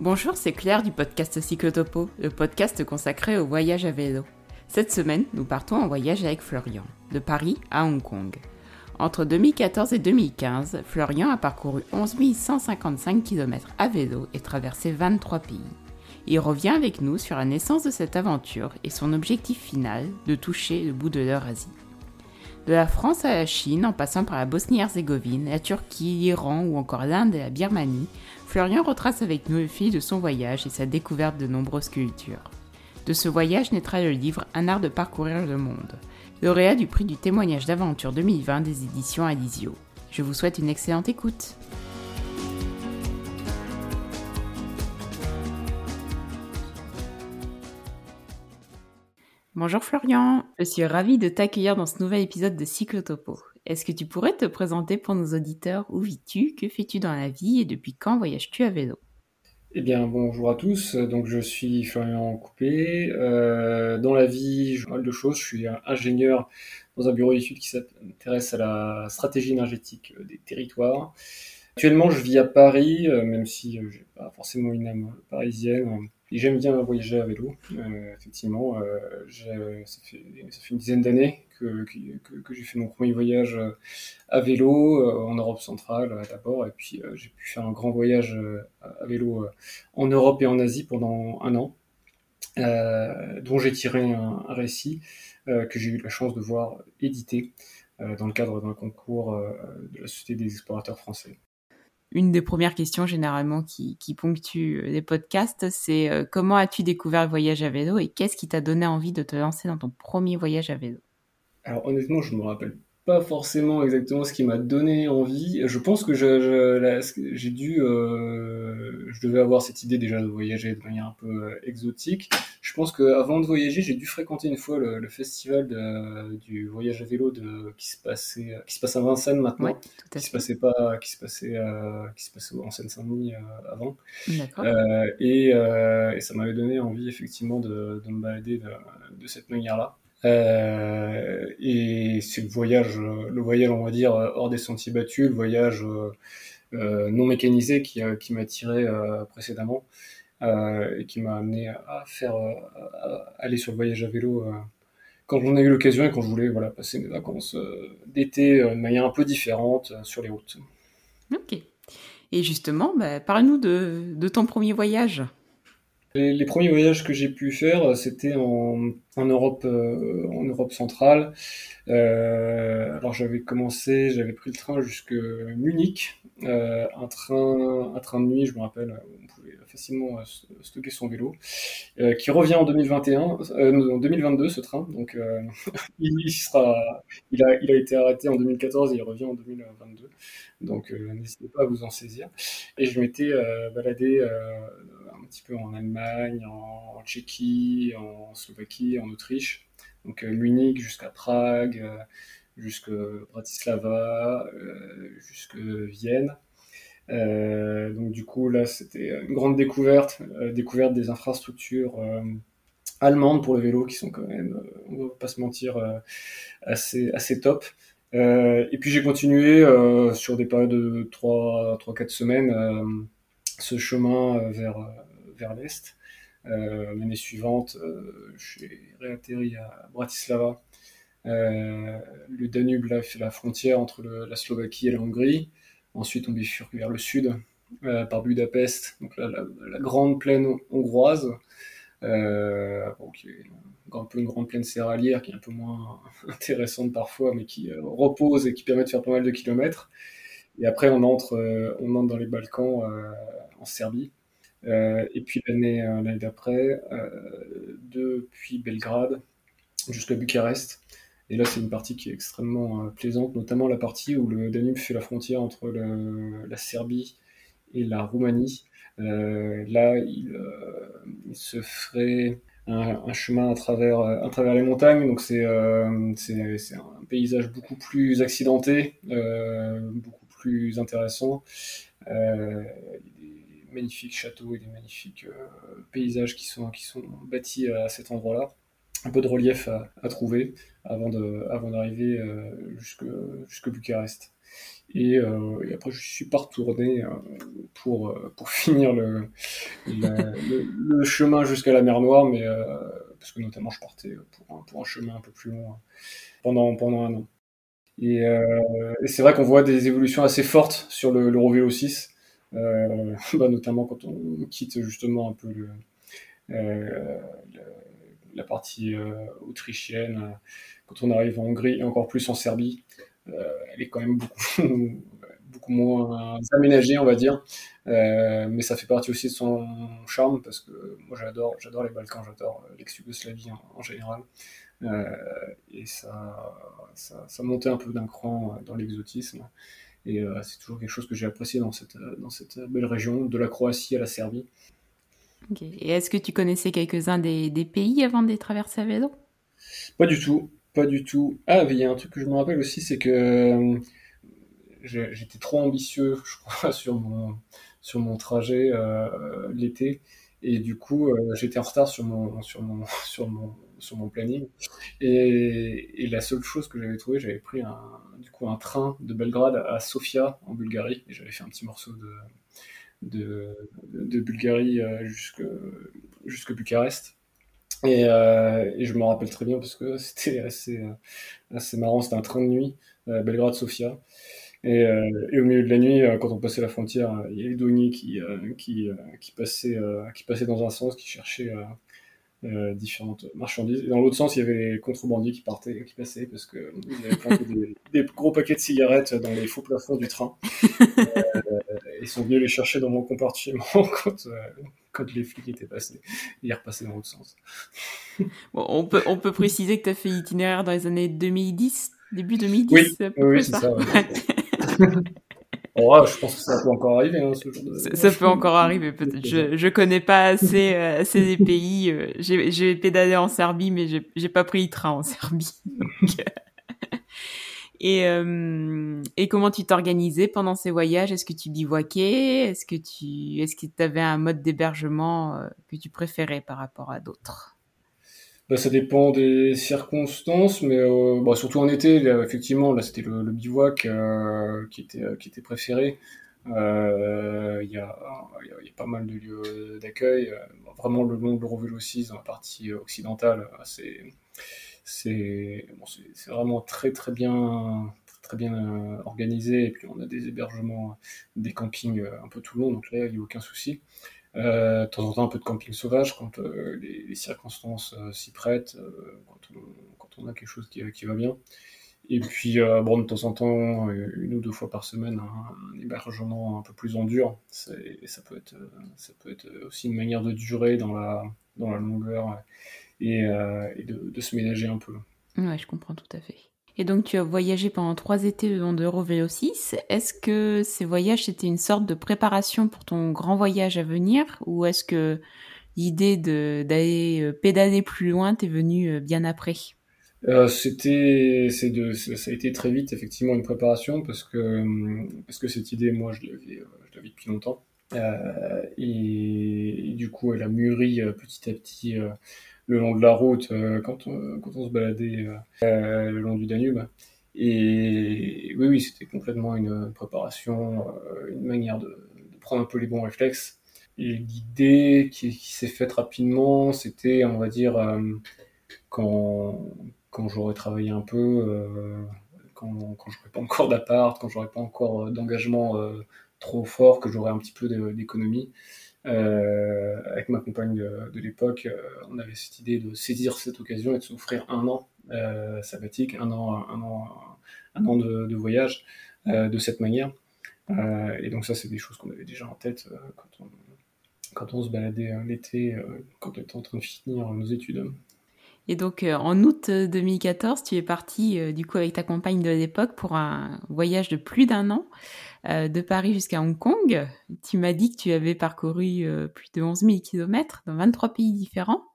Bonjour, c'est Claire du podcast Cyclotopo, le podcast consacré au voyage à vélo. Cette semaine, nous partons en voyage avec Florian, de Paris à Hong Kong. Entre 2014 et 2015, Florian a parcouru 11 155 km à vélo et traversé 23 pays. Il revient avec nous sur la naissance de cette aventure et son objectif final, de toucher le bout de l'Eurasie. De la France à la Chine, en passant par la Bosnie-Herzégovine, la Turquie, l'Iran ou encore l'Inde et la Birmanie, Florian retrace avec nous le fil de son voyage et sa découverte de nombreuses cultures. De ce voyage naîtra le livre Un art de parcourir le monde, lauréat du prix du témoignage d'aventure 2020 des éditions Alizio. Je vous souhaite une excellente écoute. Bonjour Florian, je suis ravie de t'accueillir dans ce nouvel épisode de Cyclotopo. Est-ce que tu pourrais te présenter pour nos auditeurs? Où vis-tu? Que fais-tu dans la vie? Et depuis quand voyages-tu à vélo? Eh bien, bonjour à tous. Donc, je suis Florian Coupé. Dans la vie, je fais pas mal de choses. Je suis ingénieur dans un bureau d'études qui s'intéresse à la stratégie énergétique des territoires. Actuellement, je vis à Paris, même si j'ai pas forcément une âme parisienne. Et j'aime bien voyager à vélo. Effectivement, ça fait une dizaine d'années que j'ai fait mon premier voyage à vélo en Europe centrale d'abord, et puis j'ai pu faire un grand voyage à vélo en Europe et en Asie pendant un an, dont j'ai tiré un récit que j'ai eu la chance de voir édité dans le cadre d'un concours de la Société des explorateurs français. Une des premières questions généralement qui ponctue les podcasts, c'est comment as-tu découvert le voyage à vélo et qu'est-ce qui t'a donné envie de te lancer dans ton premier voyage à vélo? Alors honnêtement, je me rappelle pas forcément exactement ce qui m'a donné envie. Je pense que je devais avoir cette idée déjà de voyager de manière un peu exotique. Je pense qu'avant de voyager, j'ai dû fréquenter une fois le festival du voyage à vélo qui se passe à Vincennes Ouais, maintenant, tout à fait. qui se passait en Seine-Saint-Denis avant. D'accord. Et ça m'avait donné envie effectivement de me balader de cette manière-là. Et c'est le voyage, on va dire, hors des sentiers battus, le voyage non mécanisé qui m'a tiré précédemment et qui m'a amené à aller sur le voyage à vélo quand j'en ai eu l'occasion et quand je voulais voilà, passer mes vacances d'été de manière un peu différente sur les routes. Ok. Et justement, parle-nous de ton premier voyage. Les premiers voyages que j'ai pu faire, c'était en Europe centrale. Alors j'avais pris le train jusque Munich, un train de nuit, je me rappelle, où on pouvait facilement stocker son vélo, qui revient en 2021, non, en 2022 ce train, donc il sera, il a été arrêté en 2014 et il revient en 2022, donc n'hésitez pas à vous en saisir. Et je m'étais baladé un petit peu en Allemagne, en Tchéquie, en Slovaquie, en Autriche, donc Munich jusqu'à Prague, jusque Bratislava, jusque Vienne. Donc du coup là c'était une grande découverte des infrastructures allemandes pour le vélo qui sont quand même, on va pas se mentir, assez top. Et puis j'ai continué sur des périodes de 3-4 semaines ce chemin vers l'est. L'année suivante, j'ai réatterri à Bratislava. Le Danube là, fait la frontière entre la Slovaquie et la Hongrie. Ensuite, on bifurque vers le sud par Budapest, donc la grande plaine hongroise, qui est un peu une grande plaine céréalière qui est un peu moins intéressante parfois, mais qui repose et qui permet de faire pas mal de kilomètres. Et après, on entre dans les Balkans en Serbie. Et puis l'année d'après, depuis Belgrade jusqu'à Bucarest. Et là, c'est une partie qui est extrêmement plaisante, notamment la partie où le Danube fait la frontière entre la Serbie et la Roumanie. Là, il se ferait un chemin à travers les montagnes, donc c'est un paysage beaucoup plus accidenté, beaucoup plus intéressant. Des magnifiques châteaux et des magnifiques paysages qui sont bâtis à cet endroit-là. Un peu de relief à trouver avant d'arriver jusque Bucarest. Et après, je suis pas retourné pour finir le chemin jusqu'à la mer Noire, mais parce que notamment je partais pour un chemin un peu plus long pendant un an. Et c'est vrai qu'on voit des évolutions assez fortes sur l'Eurovélo 6, notamment quand on quitte justement un peu euh, la partie autrichienne, quand on arrive en Hongrie et encore plus en Serbie. Elle est quand même beaucoup moins aménagée, on va dire. Mais ça fait partie aussi de son charme parce que moi j'adore les Balkans, j'adore l'ex-Yougoslavie en général. Euh, et ça montait un peu d'un cran dans l'exotisme. Et c'est toujours quelque chose que j'ai apprécié dans cette belle région, de la Croatie à la Serbie. Ok. Et est-ce que tu connaissais quelques-uns des pays avant de les traverser à vélo? Pas du tout, pas du tout. Ah, mais il y a un truc que je me rappelle aussi, c'est que j'étais trop ambitieux, je crois, sur mon trajet l'été. Et du coup, j'étais en retard sur mon planning. Et la seule chose que j'avais trouvé, j'avais pris du coup, un train de Belgrade à Sofia, en Bulgarie. Et j'avais fait un petit morceau de Bulgarie jusque Bucarest. Et je me rappelle très bien parce que c'était assez marrant. C'était un train de nuit, Belgrade-Sofia. Et au milieu de la nuit, quand on passait la frontière, il y a les douaniers qui passaient dans un sens, qui cherchaient différentes marchandises. Et dans l'autre sens, il y avait les contrebandiers qui passaient parce qu'ils avaient planté des gros paquets de cigarettes dans les faux plafonds du train. Ils sont venus les chercher dans mon compartiment quand les flics étaient passés. Et ils repassaient dans l'autre sens. Bon, on peut préciser que tu as fait l'itinéraire dans les années 2010, début 2010, Oui, c'est à peu oui, près c'est ça. ça. Ouais. Je pense que ça peut encore arriver, hein, ce genre Ça peut encore arriver, peut-être. Je connais pas assez des pays. J'ai pédalé en Serbie, mais j'ai pas pris le train en Serbie. Et comment tu t'organisais pendant ces voyages? Est-ce que tu bivouaquais? Est-ce que tu avais un mode d'hébergement que tu préférais par rapport à d'autres? Ça dépend des circonstances, mais surtout en été, là, effectivement, là c'était le bivouac qui était préféré. Il y a pas mal de lieux d'accueil, vraiment le long de l'Eurovélo 6 dans la partie occidentale, c'est vraiment très bien organisé. Et puis on a des hébergements, des campings un peu tout le long, donc là il n'y a aucun souci. De temps en temps un peu de camping sauvage quand les circonstances s'y prêtent, quand on a quelque chose qui va bien. Et puis de temps en temps, une ou deux fois par semaine, un hébergement un peu plus en dur. Ça peut être aussi une manière de durer dans la longueur et de se ménager un peu. Ouais, je comprends tout à fait. Et donc, tu as voyagé pendant 3 étés le long de Eurovelo 6. Est-ce que ces voyages, c'était une sorte de préparation pour ton grand voyage à venir? Ou est-ce que l'idée d'aller pédaler plus loin t'est venue bien après? Ça a été très vite effectivement une préparation parce que cette idée, moi, je l'avais depuis longtemps. Et du coup, elle a mûri petit à petit le long de la route quand on se baladait le long du Danube. Et oui, c'était complètement une préparation, une manière de prendre un peu les bons réflexes. Et l'idée qui s'est faite rapidement, c'était, on va dire, quand, quand j'aurais travaillé un peu, quand j'aurais pas encore d'appart, quand j'aurais pas encore d'engagement trop fort, que j'aurais un petit peu d'économie. Avec ma compagne de l'époque, on avait cette idée de saisir cette occasion et de s'offrir un an sabbatique, un an de voyage de cette manière. Et donc ça, c'est des choses qu'on avait déjà en tête quand on se baladait l'été, quand on était en train de finir nos études. Et donc, en août 2014, tu es parti, du coup, avec ta compagne de l'époque pour un voyage de plus d'1 an, de Paris jusqu'à Hong Kong. Tu m'as dit que tu avais parcouru plus de 11 000 kilomètres dans 23 pays différents.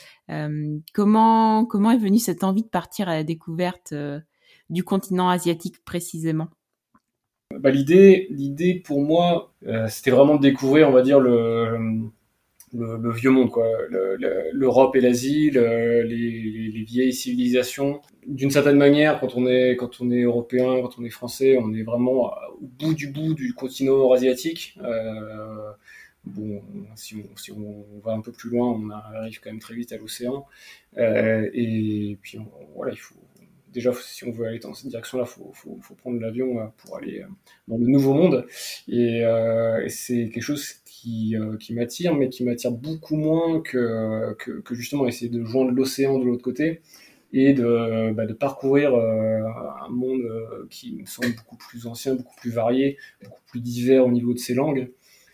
Comment est venue cette envie de partir à la découverte du continent asiatique précisément? L'idée pour moi, c'était vraiment de découvrir, on va dire, le vieux monde, quoi. L'Europe et l'Asie, les vieilles civilisations. D'une certaine manière, quand on est européen, quand on est français, on est vraiment au bout du continent eurasiatique. Bon, si on va un peu plus loin, on arrive quand même très vite à l'océan. Et puis voilà, il faut déjà, si on veut aller dans cette direction-là, faut prendre l'avion pour aller dans le nouveau monde. Et c'est quelque chose qui m'attire, mais qui m'attire beaucoup moins que justement essayer de joindre l'océan de l'autre côté et de parcourir un monde qui me semble beaucoup plus ancien, beaucoup plus varié, beaucoup plus divers au niveau de ses langues.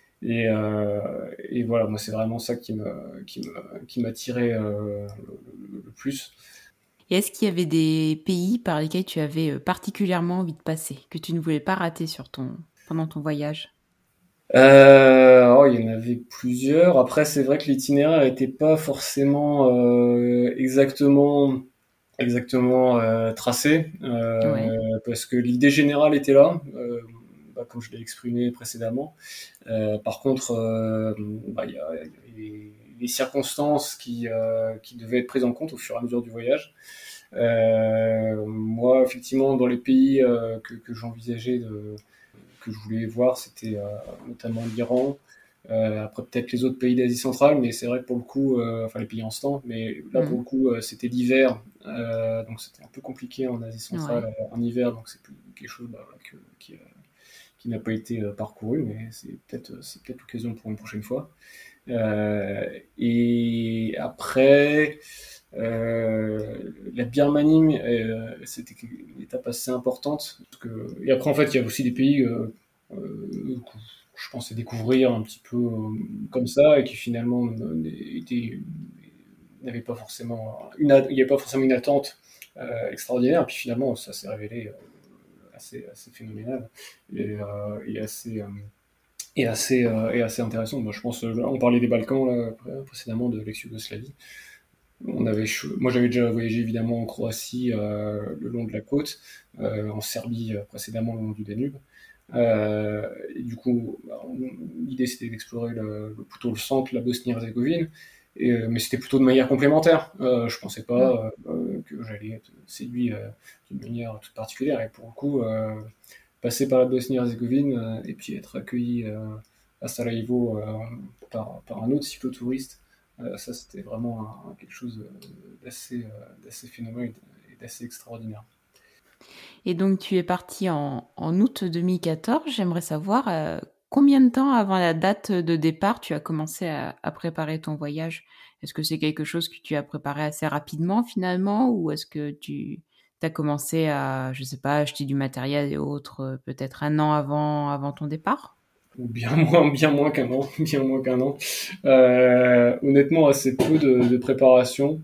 Et voilà, moi c'est vraiment ça qui m'attirait le plus. Et est-ce qu'il y avait des pays par lesquels tu avais particulièrement envie de passer, que tu ne voulais pas rater pendant ton voyage? Il y en avait plusieurs. Après, c'est vrai que l'itinéraire n'était pas forcément exactement tracé, Ouais. parce que l'idée générale était là, comme je l'ai exprimé précédemment. Par contre, il y a les circonstances qui devaient être prises en compte au fur et à mesure du voyage. Moi, effectivement, dans les pays que j'envisageais que je voulais voir, c'était notamment l'Iran. Après peut-être les autres pays d'Asie centrale, mais c'est vrai que pour le coup, enfin les pays en stand, mais là pour le Mhm. coup c'était l'hiver, donc c'était un peu compliqué en Asie centrale Ouais. en hiver, donc c'est plus quelque chose qui n'a pas été parcouru, mais c'est peut-être l'occasion pour une prochaine fois. Et après, la Birmanie, c'était une étape assez importante. Et après, en fait, il y a aussi des pays que je pensais découvrir un petit peu comme ça et qui finalement n'avaient pas forcément il n'y avait pas forcément une attente extraordinaire. Et puis finalement, ça s'est révélé assez phénoménal et assez intéressant. Moi, je pense, on parlait des Balkans là, précédemment, de l'ex-Yougoslavie. Moi, j'avais déjà voyagé évidemment en Croatie, le long de la côte, en Serbie précédemment, le long du Danube. Et du coup, l'idée c'était d'explorer plutôt le centre, la Bosnie-Herzégovine, mais c'était plutôt de manière complémentaire. Je pensais Mm. pas que j'allais être séduit d'une manière toute particulière. Et pour le coup, passer par la Bosnie-Herzégovine et puis être accueilli à Sarajevo par un autre cyclotouriste, ça c'était vraiment quelque chose d'assez phénoménal et d'assez extraordinaire. Et donc, tu es parti en août 2014. J'aimerais savoir combien de temps avant la date de départ tu as commencé à préparer ton voyage. Est-ce que c'est quelque chose que tu as préparé assez rapidement finalement ou est-ce que tu as commencé à, je sais pas, acheter du matériel et autres peut-être un an avant ton départ? Ou bien moins qu'un an, bien moins qu'un an. Honnêtement, assez peu de préparation.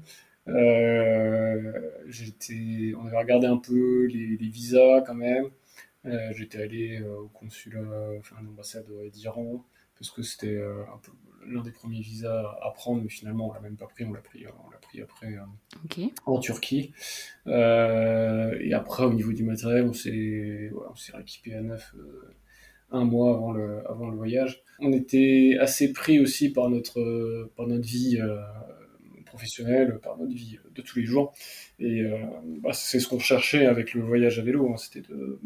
On avait regardé un peu les visas quand même. J'étais allé au consulat, enfin à l'ambassade d'Iran, parce que c'était un peu l'un des premiers visas à prendre, mais finalement on l'a même pas pris, on l'a pris après Ok. en Turquie. Et après au niveau du matériel, on s'est rééquipé à neuf un mois avant le voyage. On était assez pris aussi par notre vie professionnelle, par notre vie de tous les jours. Et c'est ce qu'on cherchait avec le voyage à vélo, hein, c'était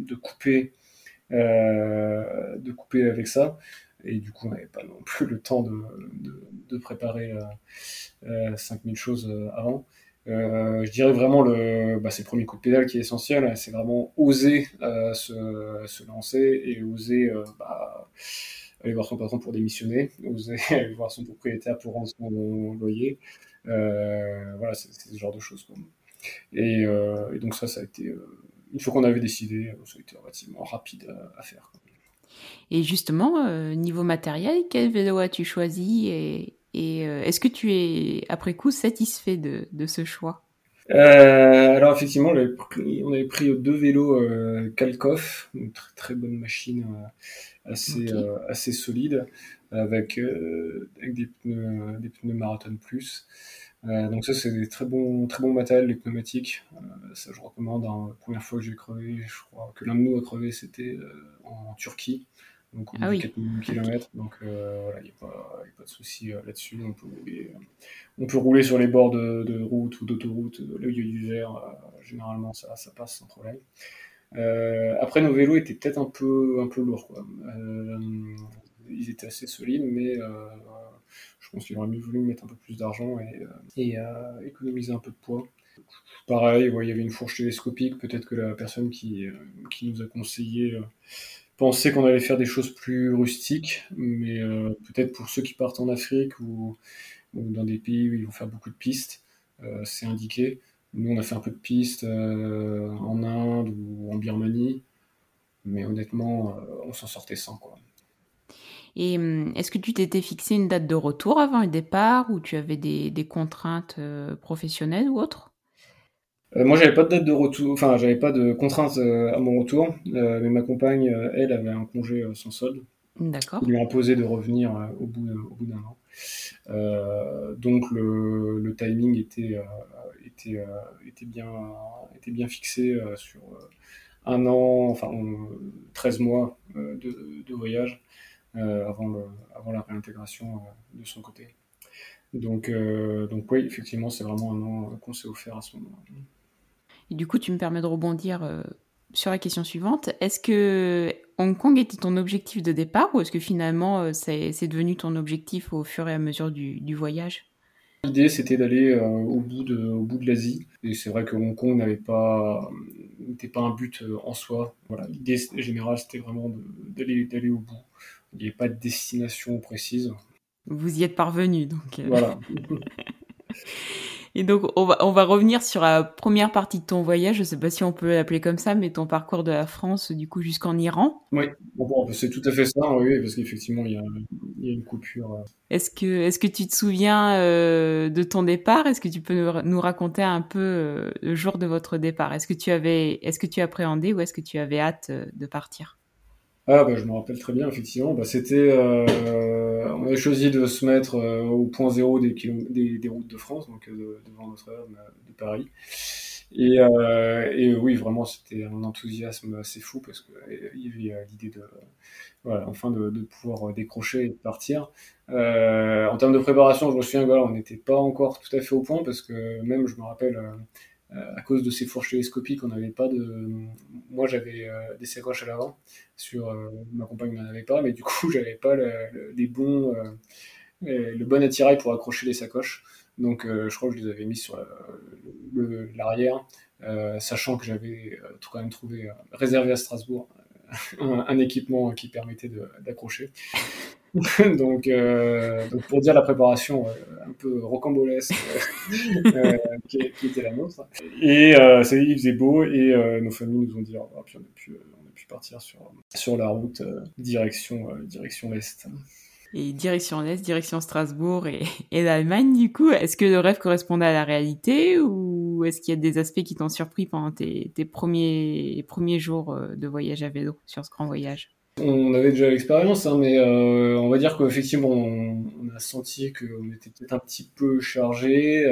de couper avec ça. Et du coup, on n'avait pas non plus le temps de préparer 5000 choses avant. Je dirais vraiment c'est le premier coup de pédale qui est essentiel, hein. C'est vraiment oser se lancer et oser aller voir son patron pour démissionner, oser aller voir son propriétaire pour rendre son loyer. Voilà, c'est ce genre de choses, quoi. Et donc ça a été, une fois qu'on avait décidé, ça a été relativement rapide à faire, quoi. Et justement, niveau matériel, quel vélo as-tu choisi et est-ce que tu es après coup satisfait de ce choix? Alors effectivement, on avait pris deux vélos Kalkoff, une très, très bonne machine, Ok. assez solide, avec des pneus Marathon Plus. Donc ça, c'est des très bons matériels, les pneumatiques. Ça, je recommande, hein. La première fois que j'ai crevé, je crois que l'un de nous a crevé, c'était en Turquie. donc on Ah dit oui, 4000 ok. km. Donc voilà, il n'y a pas de souci là-dessus. On peut rouler sur les bords de route ou d'autoroute, là où il y a du vert, généralement ça passe sans problème. Après, nos vélos étaient peut-être un peu lourds, quoi. Ils étaient assez solides, mais je pense qu'il aurait mieux voulu mettre un peu plus d'argent économiser un peu de poids. Pareil, ouais, il y avait une fourche télescopique. Peut-être que la personne qui nous a conseillé pensait qu'on allait faire des choses plus rustiques, mais peut-être pour ceux qui partent en Afrique ou dans des pays où ils vont faire beaucoup de pistes, c'est indiqué. Nous, on a fait un peu de pistes en Inde ou en Birmanie, mais honnêtement, on s'en sortait sans, quoi. Et est-ce que tu t'étais fixé une date de retour avant le départ ou tu avais des contraintes professionnelles ou autres? Moi, j'avais pas de date de retour, enfin, j'avais pas de contraintes à mon retour, mais ma compagne, elle, avait un congé sans solde qui D'accord. lui imposait de revenir au bout d'un an. Donc le timing était, euh, était bien, était bien fixé sur un an, enfin 13 mois de voyage avant, avant la réintégration de son côté. Donc oui, effectivement, c'est vraiment un an qu'on s'est offert à ce moment-là. Et du coup, tu me permets de rebondir sur la question suivante. Est-ce que Hong Kong était ton objectif de départ ou est-ce que finalement c'est devenu ton objectif au fur et à mesure du voyage? L'idée, c'était d'aller au bout de l'Asie. Et c'est vrai que Hong Kong n'était pas un but en soi. Voilà, l'idée générale, c'était vraiment d'aller au bout. Il n'y avait pas de destination précise. Vous y êtes parvenu, donc. Voilà. Et donc, on va revenir sur la première partie de ton voyage. Je sais pas si on peut l'appeler comme ça, mais ton parcours de la France, du coup, jusqu'en Iran. Oui, bon, c'est tout à fait ça, oui, parce qu'effectivement, il y a une coupure. Est-ce que tu te souviens de ton départ? Est-ce que tu peux nous raconter un peu le jour de votre départ? Est-ce que tu appréhendais ou est-ce que tu avais hâte de partir? Ah, bah, je me rappelle très bien, effectivement. Bah, on avait choisi de se mettre au point zéro des routes de France, donc devant Notre-Dame de Paris. Et oui, vraiment, c'était un enthousiasme assez fou parce qu'il y avait l'idée voilà, enfin de pouvoir décrocher et de partir. En termes de préparation, je me souviens que voilà, on n'était pas encore tout à fait au point parce que même, je me rappelle, à cause de ces fourches télescopiques, on n'avait pas de. Moi, j'avais des sacoches à l'avant, ma compagne n'en avait pas, mais du coup, j'avais pas les bons, le bon attirail pour accrocher les sacoches. Donc, je crois que je les avais mis sur l'arrière, sachant que j'avais quand même trouvé réservé à Strasbourg un équipement qui permettait d'accrocher. Donc pour dire la préparation un peu rocambolesque qui était la nôtre. Et il faisait beau et nos familles nous ont dit au revoir. Puis on a pu partir sur la route direction l'Est. Et direction l'Est, direction Strasbourg et l'Allemagne, du coup, est-ce que le rêve correspondait à la réalité ou est-ce qu'il y a des aspects qui t'ont surpris pendant tes premiers jours de voyage à vélo sur ce grand voyage? On avait déjà l'expérience, hein, mais on va dire qu'effectivement, on a senti qu'on était peut-être un petit peu chargé,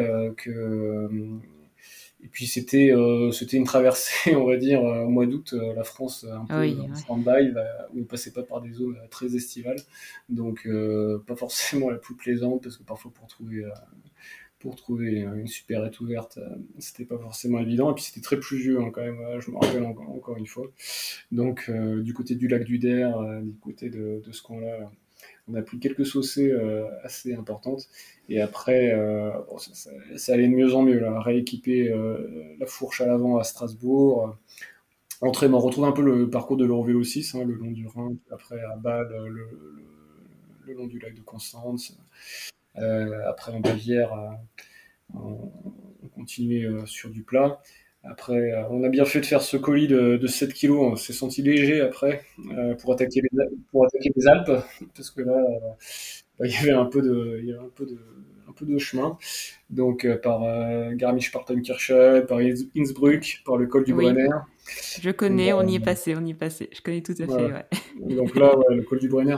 et puis c'était une traversée, on va dire, au mois d'août, la France un Ah peu oui, en ouais. stand-by, où on passait pas par des zones très estivales, donc pas forcément la plus plaisante, parce que parfois pour trouver une supérette ouverte, c'était pas forcément évident, et puis c'était très pluvieux hein, quand même, je me rappelle encore une fois. Donc du côté du lac du Der, du côté de ce coin-là, on a pris quelques saucées assez importantes. Et après, bon, ça allait de mieux en mieux. Là. Rééquiper la fourche à l'avant à Strasbourg. On retrouve un peu le parcours de l'Eurovélo 6, hein, le long du Rhin, après à Bâle, le long du lac de Constance. Après en Bavière, on continuait sur du plat. Après, on a bien fait de faire ce colis de 7 kilos. On s'est senti léger après pour attaquer les Alpes, parce que là, bah, il y avait il y avait un peu de chemin. Donc, par Garmisch-Partenkirchen, par Innsbruck, par le col du Oui, Brenner. je Donc, connais, on y est passé, on y est passé. Je connais tout à fait, voilà. ouais. Donc là, ouais, le col du Brenner,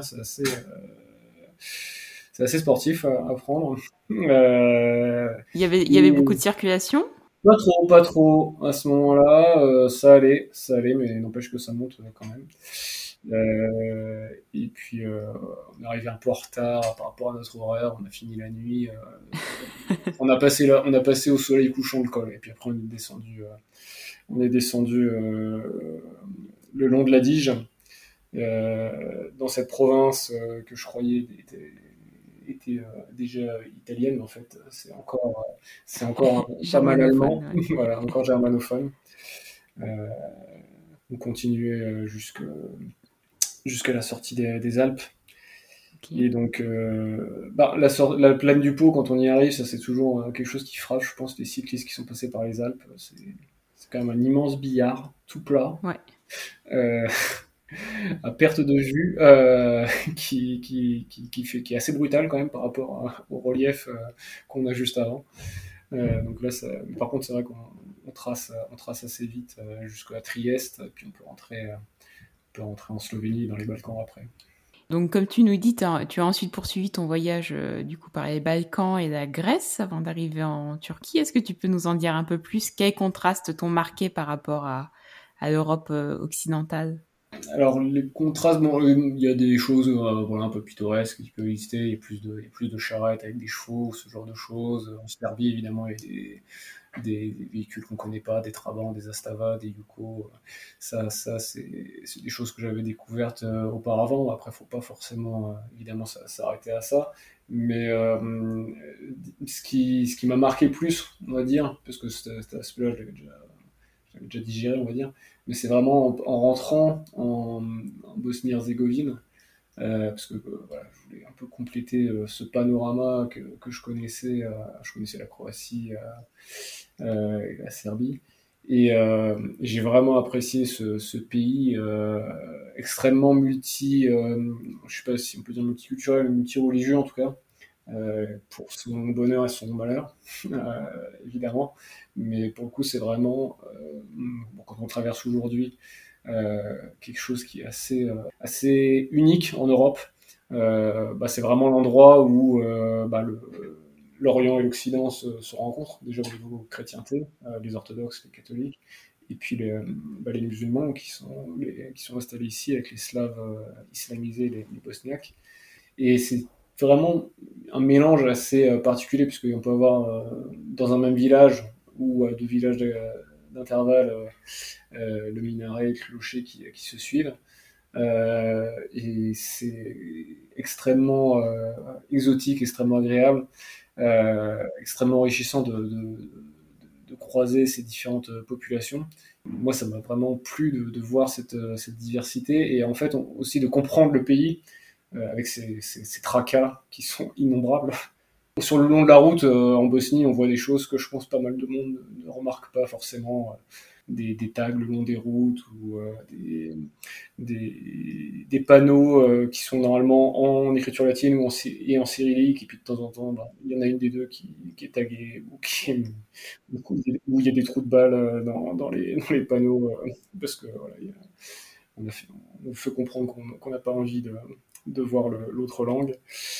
c'est assez sportif à prendre. Il y avait beaucoup Et de circulation? pas trop à ce moment-là. Ça allait, mais n'empêche que ça monte quand même. Et puis on est arrivé un peu en retard par rapport à notre horaire, on a fini la nuit, on a passé au soleil couchant le col, et puis après on est descendu le long de la Dige, dans cette province que je croyais était déjà italienne, mais en fait c'est encore pas mal Germanophone, allemand, ouais. voilà, encore germanophone. Euh, on continuait jusqu'à la sortie des Alpes. Ok. Et donc, la plaine du Pô, quand on y arrive, ça c'est toujours quelque chose qui frappe, je pense, les cyclistes qui sont passés par les Alpes. C'est quand même un immense billard, tout plat, Ouais. euh, à perte de vue, qui est assez brutal quand même par rapport au relief qu'on a juste avant. Donc là, par contre, c'est vrai on trace assez vite jusqu'à Trieste, et puis on peut rentrer en Slovénie, dans les Balkans après. Donc, comme tu nous dis, tu as ensuite poursuivi ton voyage du coup par les Balkans et la Grèce avant d'arriver en Turquie. Est-ce que tu peux nous en dire un peu plus? Quels contrastes t'ont marqué par rapport à l'Europe occidentale? Alors, les contrastes, bon, il y a des choses voilà, un peu pittoresques qui peuvent exister. Il y a plus de charrettes avec des chevaux, ce genre de choses. En Serbie, évidemment, il y a des véhicules qu'on connaît pas, des Trabants, des Astava, des Yuko. Ça c'est des choses que j'avais découvertes auparavant. Après, faut pas forcément, évidemment, s'arrêter à ça. Mais ce qui m'a marqué plus, on va dire, parce que cet aspect-là, j'avais déjà digéré, on va dire, mais c'est vraiment en rentrant en Bosnie-Herzégovine, parce que voilà, je voulais un peu compléter ce panorama que je connaissais. Je connaissais la Croatie et la Serbie. Et j'ai vraiment apprécié ce pays extrêmement je sais pas si on peut dire multiculturel, multireligieux en tout cas, pour son bonheur et son malheur, évidemment. Mais pour le coup, c'est vraiment, bon, quand on traverse aujourd'hui, quelque chose qui est assez unique en Europe. C'est vraiment l'endroit où l'Orient et l'Occident se rencontrent, déjà au niveau chrétienté, les orthodoxes, les catholiques, et puis les musulmans qui sont installés ici avec les Slaves islamisés, les Bosniaques. Et c'est vraiment un mélange assez particulier, puisqu'on peut avoir dans un même village ou deux villages d'intervalle le minaret et le clocher qui se suivent. Et c'est extrêmement exotique, extrêmement agréable, extrêmement enrichissant de croiser ces différentes populations. Moi, ça m'a vraiment plu de voir cette diversité, et en fait aussi de comprendre le pays avec ces tracas qui sont innombrables. Sur le long de la route, en Bosnie, on voit des choses que je pense pas mal de monde ne remarque pas forcément. Des tags le long des routes ou des panneaux qui sont normalement en écriture latine et en cyrillique, et puis de temps en temps, il y en a une des deux qui est taguée où il y a des trous de balles dans les panneaux, parce que voilà, on, a fait, on fait comprendre qu'on n'a pas envie de voir l'autre langue.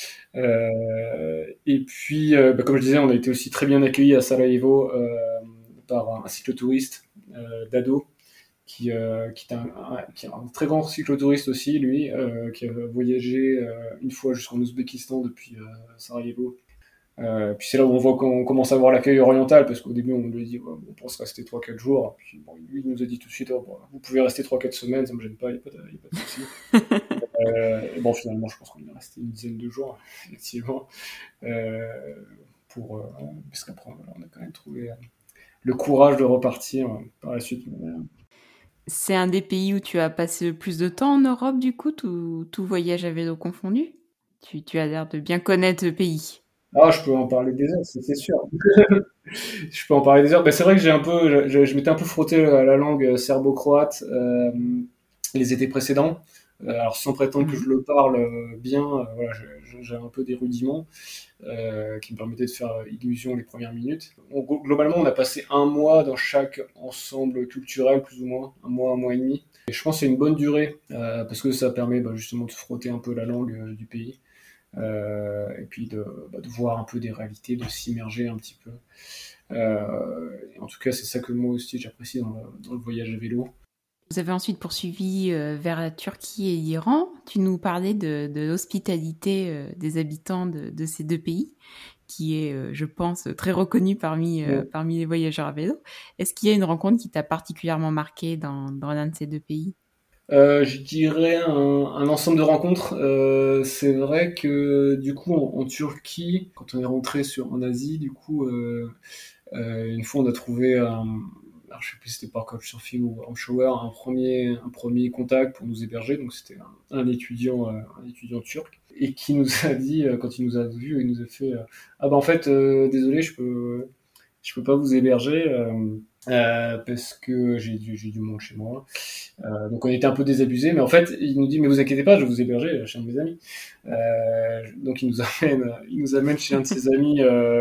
Et puis, comme je disais, on a été aussi très bien accueillis à Sarajevo par un cyclotouriste d'ado qui est un très grand cyclotouriste aussi, lui, qui a voyagé une fois jusqu'en Ouzbékistan depuis Sarajevo. Puis c'est là où on voit qu'on commence à voir l'accueil oriental, parce qu'au début on lui a dit ouais, on pense rester 3 4 jours, puis bon, lui il nous a dit tout de suite oh, bon, vous pouvez rester 3 4 semaines, ça me gêne pas, il n'y a pas de souci. Et bon, finalement, je pense qu'on est resté une dizaine de jours, effectivement, euh, parce qu'après, voilà, on a quand même trouvé le courage de repartir par la suite. C'est un des pays où tu as passé le plus de temps en Europe, du coup, tout voyage à vélo confondu? Tu as l'air de bien connaître le pays. Ah, je peux en parler des heures, c'est sûr. Je peux en parler des heures. Ben, c'est vrai que je m'étais un peu frotté à la langue serbo-croate les étés précédents. Alors sans prétendre que je Mhm. le parle bien, voilà, j'ai un peu des rudiments qui me permettaient de faire illusion les premières minutes. Globalement, on a passé un mois dans chaque ensemble culturel, plus ou moins, un mois et demi. Et je pense que c'est une bonne durée parce que ça permet justement de frotter un peu la langue du pays. Et puis de voir un peu des réalités, de s'immerger un petit peu. En tout cas, c'est ça que moi aussi j'apprécie dans le voyage à vélo. vous avez ensuite poursuivi vers la Turquie et l'Iran. Tu nous parlais de l'hospitalité des habitants de ces deux pays, qui est, je pense, très reconnue parmi les voyageurs à vélo. Est-ce qu'il y a une rencontre qui t'a particulièrement marqué dans l'un de ces deux pays? Je dirais un ensemble de rencontres. C'est vrai que du coup en Turquie, quand on est rentré en Asie, du coup, une fois on a trouvé alors je sais plus si c'était par Couchsurfing ou Shower, un premier contact pour nous héberger. Donc c'était un étudiant turc et qui nous a dit quand il nous a vu, il nous a fait ah bah en fait désolé je peux pas vous héberger parce que j'ai du monde chez moi. Donc on était un peu désabusés, mais en fait, il nous dit mais vous inquiétez pas, je vais vous héberger chez un de mes amis. Donc il nous amène chez un de ses amis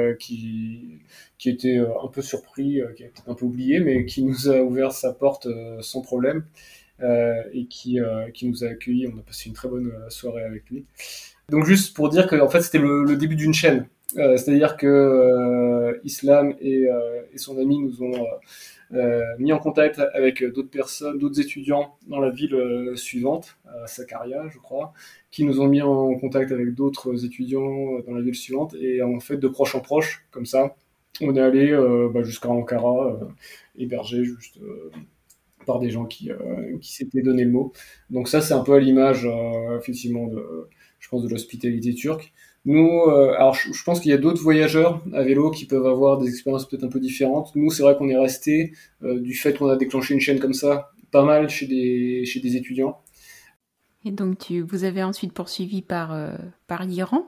qui était un peu surpris, qui a peut-être un peu oublié, mais qui nous a ouvert sa porte sans problème et qui nous a accueillis. On a passé une très bonne soirée avec lui. Donc juste pour dire que en fait c'était le début d'une chaîne. C'est-à-dire que Islam et son ami nous ont mis en contact avec d'autres personnes, d'autres étudiants dans la ville suivante, Sakarya, je crois, qui nous ont mis en contact avec d'autres étudiants dans la ville suivante, et en fait, de proche en proche, comme ça, on est allé jusqu'à Ankara, hébergé juste par des gens qui s'étaient donné le mot. Donc ça, c'est un peu à l'image, effectivement, je pense, de l'hospitalité turque. Nous, alors je pense qu'il y a d'autres voyageurs à vélo qui peuvent avoir des expériences peut-être un peu différentes. Nous, c'est vrai qu'on est resté du fait qu'on a déclenché une chaîne comme ça, pas mal chez des étudiants. Et donc, vous avez ensuite poursuivi par l'Iran.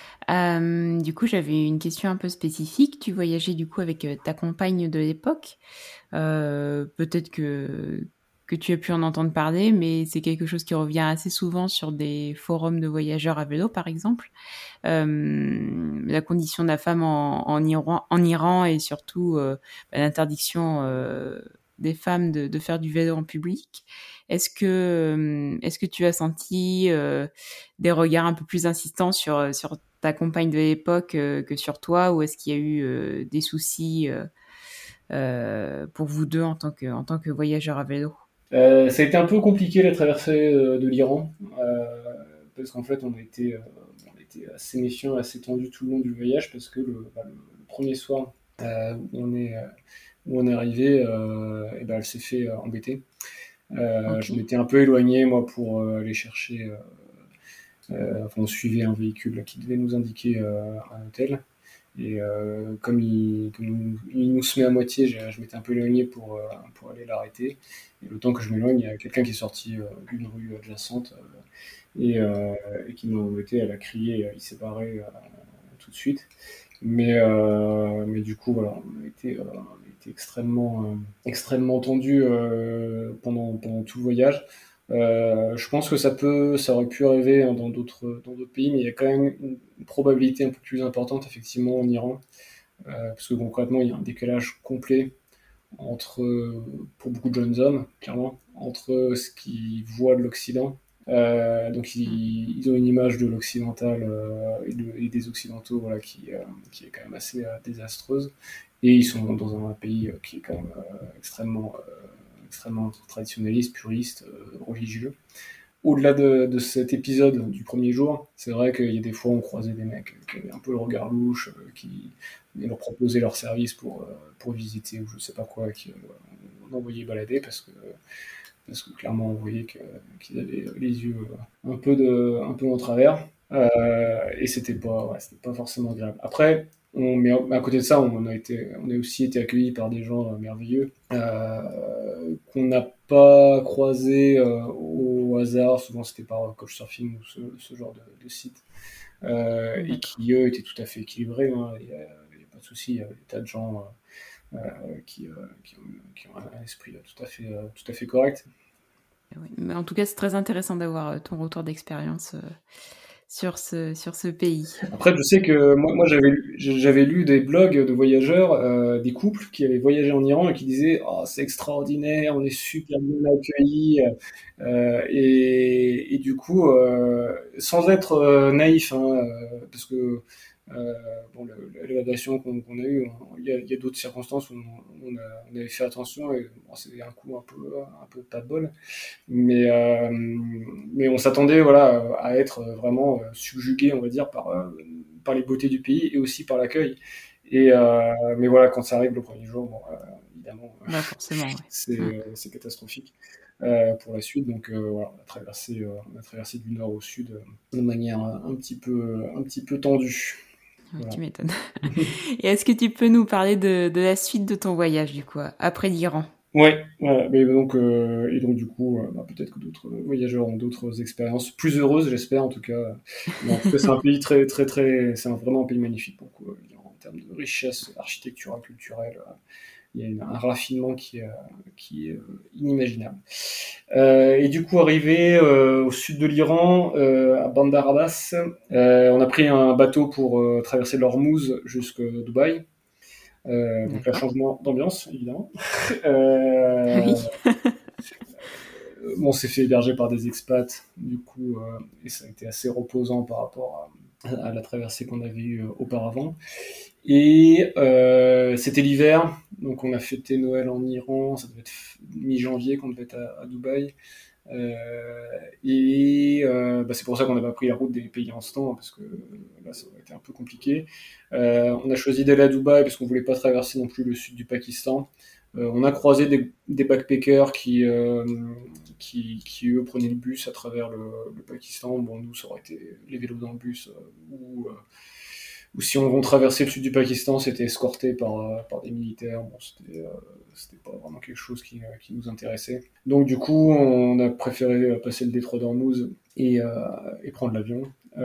Du coup, j'avais une question un peu spécifique. Tu voyageais du coup avec ta compagne de l'époque. Peut-être que tu as pu en entendre parler, mais c'est quelque chose qui revient assez souvent sur des forums de voyageurs à vélo, par exemple. La condition de la femme en Iran et surtout l'interdiction des femmes de faire du vélo en public. Est-ce que tu as senti des regards un peu plus insistants sur ta compagne de l'époque que sur toi, ou est-ce qu'il y a eu des soucis pour vous deux en tant que voyageurs à vélo? Ça a été un peu compliqué la traversée de l'Iran, parce qu'en fait on était assez méfiants, assez tendus tout le long du voyage, parce que le premier soir où on est arrivé, elle s'est fait embêter. Ok. Je m'étais un peu éloigné moi pour aller chercher. Enfin, on suivait un véhicule là, qui devait nous indiquer un hôtel. Et comme il nous se met à moitié, je m'étais un peu éloigné pour aller l'arrêter. Et le temps que je m'éloigne, il y a quelqu'un qui est sorti d'une rue adjacente et qui nous a embêté. Elle a crié, il s'est barré tout de suite. Mais du coup, voilà, on a été extrêmement tendu pendant tout le voyage. Je pense que ça aurait pu arriver hein, dans d'autres pays, mais il y a quand même une probabilité un peu plus importante, effectivement, en Iran, parce que concrètement, il y a un décalage complet entre, pour beaucoup de jeunes hommes, clairement, entre ce qu'ils voient de l'Occident. Donc ils ont une image de l'occidental et des occidentaux voilà, qui est quand même assez désastreuse. Et ils sont dans un pays qui est quand même extrêmement traditionnaliste, puriste, religieux. Au-delà de cet épisode du premier jour, c'est vrai qu'il y a des fois on croisait des mecs qui avaient un peu le regard louche, qui leur proposaient leur service pour visiter ou je sais pas quoi, qui on envoyait balader parce que clairement on voyait qu'ils avaient les yeux un peu en travers. Et c'était pas forcément agréable. Après, mais à côté de ça, on a aussi été accueillis par des gens merveilleux qu'on n'a pas croisés au hasard. Souvent, c'était par Couchsurfing ou ce genre de site. Et qui, eux, étaient tout à fait équilibrés. Hein. Il n'y a pas de souci. Il y a des tas de gens qui ont un esprit tout à fait correct. Oui. Mais en tout cas, c'est très intéressant d'avoir ton retour d'expérience sur ce pays. Après, je sais que moi j'avais lu des blogs de voyageurs, des couples qui avaient voyagé en Iran et qui disaient oh, c'est extraordinaire, on est super bien accueillis. Et du coup, sans être naïf, hein, parce que Bon, l'évaluation qu'on a eue, il y a d'autres circonstances où on avait fait attention et bon, c'était un coup un peu pas de bol. Mais on s'attendait voilà, à être vraiment subjugué, on va dire, par les beautés du pays et aussi par l'accueil. Mais voilà, quand ça arrive le premier jour, bon, évidemment, Bah forcément, ouais. c'est catastrophique pour la suite. Donc voilà, on a traversé du nord au sud de manière un petit peu tendue. Ouais, Voilà. tu m'étonnes. Et est-ce que tu peux nous parler de la suite de ton voyage, du coup, après l'Iran? Ouais, voilà. Et donc du coup, bah, peut-être que d'autres voyageurs ont d'autres expériences plus heureuses, j'espère en tout cas. Mais en tout cas, c'est un pays vraiment un pays magnifique pour le coup, en termes de richesse architecturale, culturelle. Il y a un raffinement qui est inimaginable. Et du coup, arrivé au sud de l'Iran, à Bandar Abbas, on a pris un bateau pour traverser l'Ormuz jusqu'à Dubaï. Donc là, D'accord. changement d'ambiance, évidemment. Euh, Oui. on s'est fait héberger par des expats, du coup, et ça a été assez reposant par rapport à la traversée qu'on avait eue auparavant. Et c'était l'hiver, donc on a fêté Noël en Iran, ça devait être mi-janvier qu'on devait être à Dubaï. Bah, c'est pour ça qu'on n'a pas pris la route des pays en ce temps, parce que là ça aurait été un peu compliqué. On a choisi d'aller à Dubaï parce qu'on voulait pas traverser non plus le sud du Pakistan. On a croisé des backpackers qui eux prenaient le bus à travers le Pakistan. Bon, nous ça aurait été les vélos dans le bus ou si on traversait le sud du Pakistan, c'était escorté par des militaires. Bon, c'était pas vraiment quelque chose qui nous intéressait. Donc du coup, on a préféré passer le détroit d'Ormuz et prendre l'avion.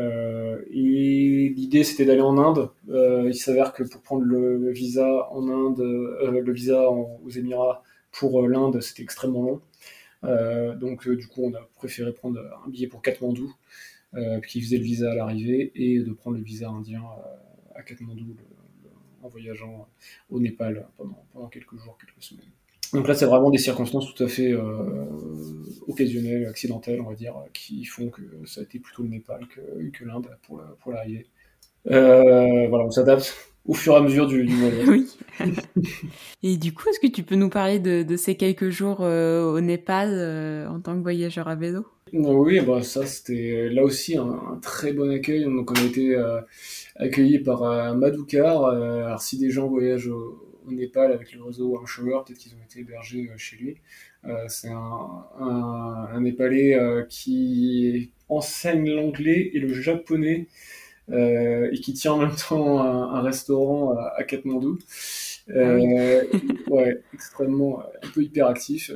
Et l'idée, c'était d'aller en Inde. Il s'avère que pour prendre le visa en Inde, aux Émirats pour l'Inde, c'était extrêmement long. Donc du coup, on a préféré prendre un billet pour Katmandou, qui faisait le visa à l'arrivée, et de prendre le visa indien à Katmandou en voyageant au Népal pendant quelques jours, quelques semaines. Donc là, c'est vraiment des circonstances tout à fait occasionnelles, accidentelles, on va dire, qui font que ça a été plutôt le Népal que l'Inde pour l'arrivée. Voilà, on s'adapte au fur et à mesure du voyage. Oui. Et du coup, est-ce que tu peux nous parler de ces quelques jours au Népal en tant que voyageur à vélo? Oui, bah ça c'était là aussi un très bon accueil. Donc on a été accueillis par Madhukar. Alors si des gens voyagent au Népal avec le réseau Warm Shower, peut-être qu'ils ont été hébergés chez lui. C'est un Népalais qui enseigne l'anglais et le japonais et qui tient en même temps un restaurant à Katmandou. Ah oui. Euh, ouais, extrêmement, un peu hyperactif.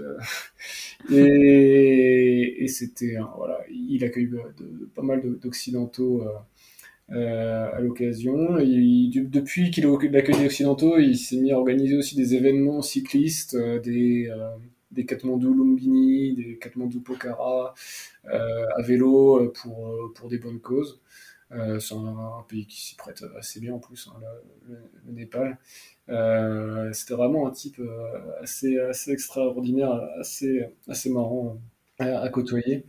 Et c'était, voilà, il accueille pas mal d'occidentaux à l'occasion. Depuis qu'il accueille des occidentaux, il s'est mis à organiser aussi des événements cyclistes, des Katmandou Lumbini, des Katmandou Pokhara, à vélo pour des bonnes causes. C'est un pays qui s'y prête assez bien en plus, hein, le Népal. C'était vraiment un type assez extraordinaire, assez marrant à côtoyer,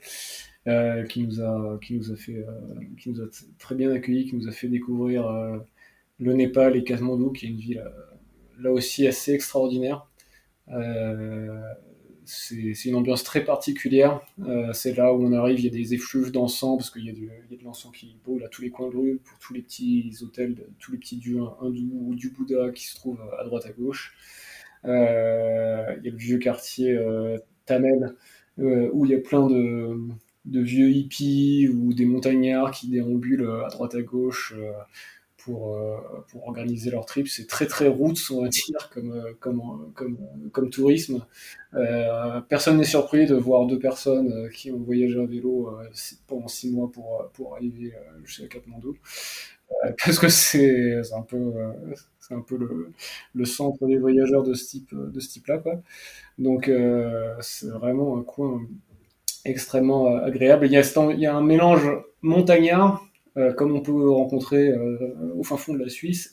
qui nous a très bien accueillis, qui nous a fait découvrir le Népal et Katmandou, qui est une ville là aussi assez extraordinaire. Euh, c'est une ambiance très particulière. C'est là où on arrive, il y a des effluves d'encens, parce il y a de l'encens qui brûle à tous les coins de rue, pour tous les petits hôtels, tous les petits dieux hindous ou du Bouddha qui se trouvent à droite à gauche. Il y a le vieux quartier Tamel, où il y a plein de vieux hippies ou des montagnards qui déambulent à droite à gauche pour organiser leur trip. C'est très très roots, on va dire, comme tourisme. Personne n'est surpris de voir deux personnes qui ont voyagé à vélo pendant 6 mois pour arriver jusqu'à Katmandou. Parce que c'est un peu le centre des voyageurs de ce type-là, quoi. Donc c'est vraiment un coin extrêmement agréable. Il y a un mélange montagnard, comme on peut rencontrer au fin fond de la Suisse,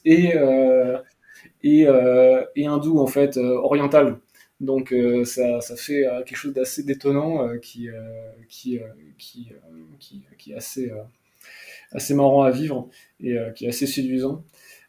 et hindou, en fait, oriental. Donc ça fait quelque chose d'assez détonnant qui est assez assez marrant à vivre et qui est assez séduisant.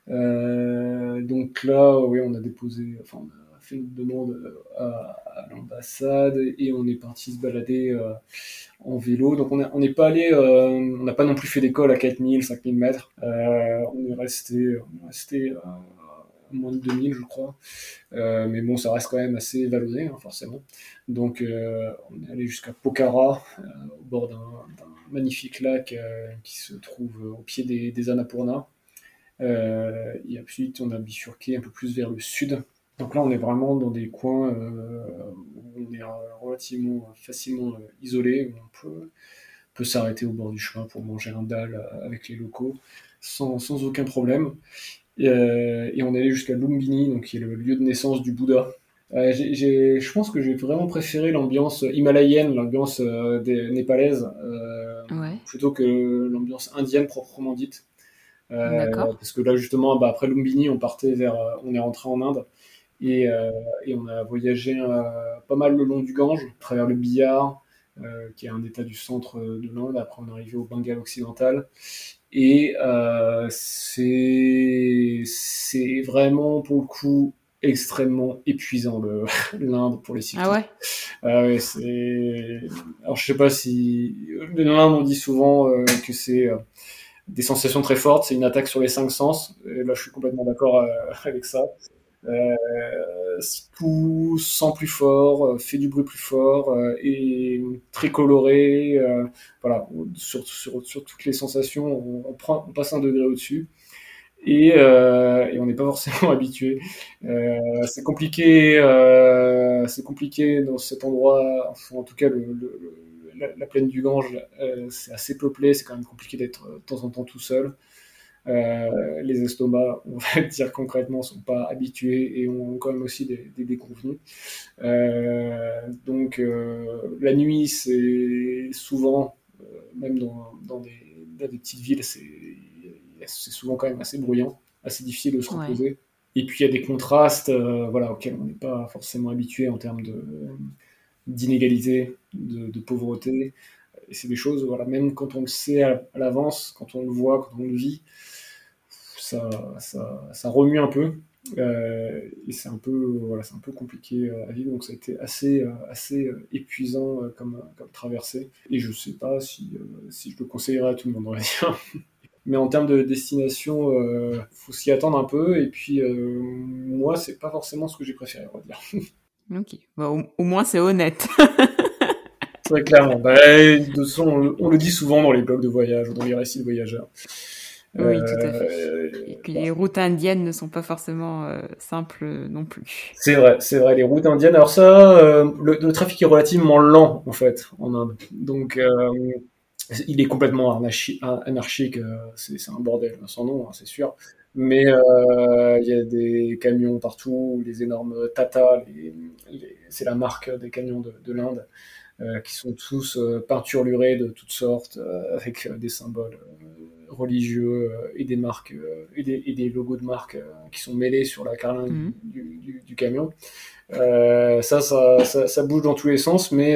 Donc là, oui, on a déposé, enfin, on a fait une demande à l'ambassade et on est parti se balader en vélo. Donc on n'est pas allé, on n'a pas non plus fait d'école à 4000, 5000 mètres. On est resté à moins de 2000, je crois. Mais bon, ça reste quand même assez vallonné, hein, forcément. Donc on est allé jusqu'à Pokhara, au bord d'un magnifique lac qui se trouve au pied des Annapurna. Et ensuite, on a bifurqué un peu plus vers le sud. Donc là, on est vraiment dans des coins où on est relativement facilement isolé, où on peut s'arrêter au bord du chemin pour manger un dal avec les locaux sans aucun problème. Et on est allé jusqu'à Lumbini, donc qui est le lieu de naissance du Bouddha. Je pense que j'ai vraiment préféré l'ambiance himalayenne, l'ambiance des népalaise, Ouais, plutôt que l'ambiance indienne proprement dite. d'accord. Parce que là justement, après Lumbini, on est rentré en Inde et on a voyagé pas mal le long du Gange, à travers le Bihar, qui est un état du centre de l'Inde. Après, on est arrivé au Bengale occidental. Et c'est vraiment pour le coup extrêmement épuisant l'Inde pour les Ah cyclistes. ouais? Ouais, alors je sais pas si l'Inde on dit souvent que c'est des sensations très fortes, c'est une attaque sur les cinq sens. Et là, je suis complètement d'accord avec ça. Euh, Tout sent plus fort, fait du bruit plus fort et très coloré. Voilà, sur toutes les sensations, on passe un degré au-dessus. Et on n'est pas forcément habitué. C'est compliqué dans cet endroit. Enfin, en tout cas, la plaine du Gange, c'est assez peuplé. C'est quand même compliqué d'être de temps en temps tout seul. Les estomacs, on va le dire concrètement, sont pas habitués et ont quand même aussi des déconvenus. Donc la nuit, c'est souvent, même dans des petites villes, c'est souvent quand même assez bruyant, assez difficile de se Ouais. reposer. Et puis il y a des contrastes voilà, auxquels on n'est pas forcément habitué en termes d'inégalité, de pauvreté. Et c'est des choses, voilà, même quand on le sait à l'avance, quand on le voit, quand on le vit, ça remue un peu. Et c'est un peu compliqué à vivre, donc ça a été assez épuisant comme traversée. Et je sais pas si je le conseillerais à tout le monde, on va dire. Mais en termes de destination, faut s'y attendre un peu. Et puis, moi, c'est pas forcément ce que j'ai préféré, on va dire. Ok. Bah, au moins, c'est honnête. Très clairement. De toute façon, on le dit souvent dans les blogs de voyage ou dans les récits de voyageurs. Oui, tout à fait. Euh, Et que les routes indiennes ne sont pas forcément simples non plus. c'est vrai, les routes indiennes. Alors ça, le trafic est relativement lent en fait en Inde. Donc il est complètement anarchique. C'est un bordel sans nom, hein, c'est sûr. Mais il y a des camions partout, les énormes Tata, c'est la marque des camions de l'Inde, qui sont tous peinturlurés de toutes sortes, avec des symboles religieux et des marques et des logos de marques qui sont mêlés sur la carlingue Mhm. du camion. Ça bouge dans tous les sens, mais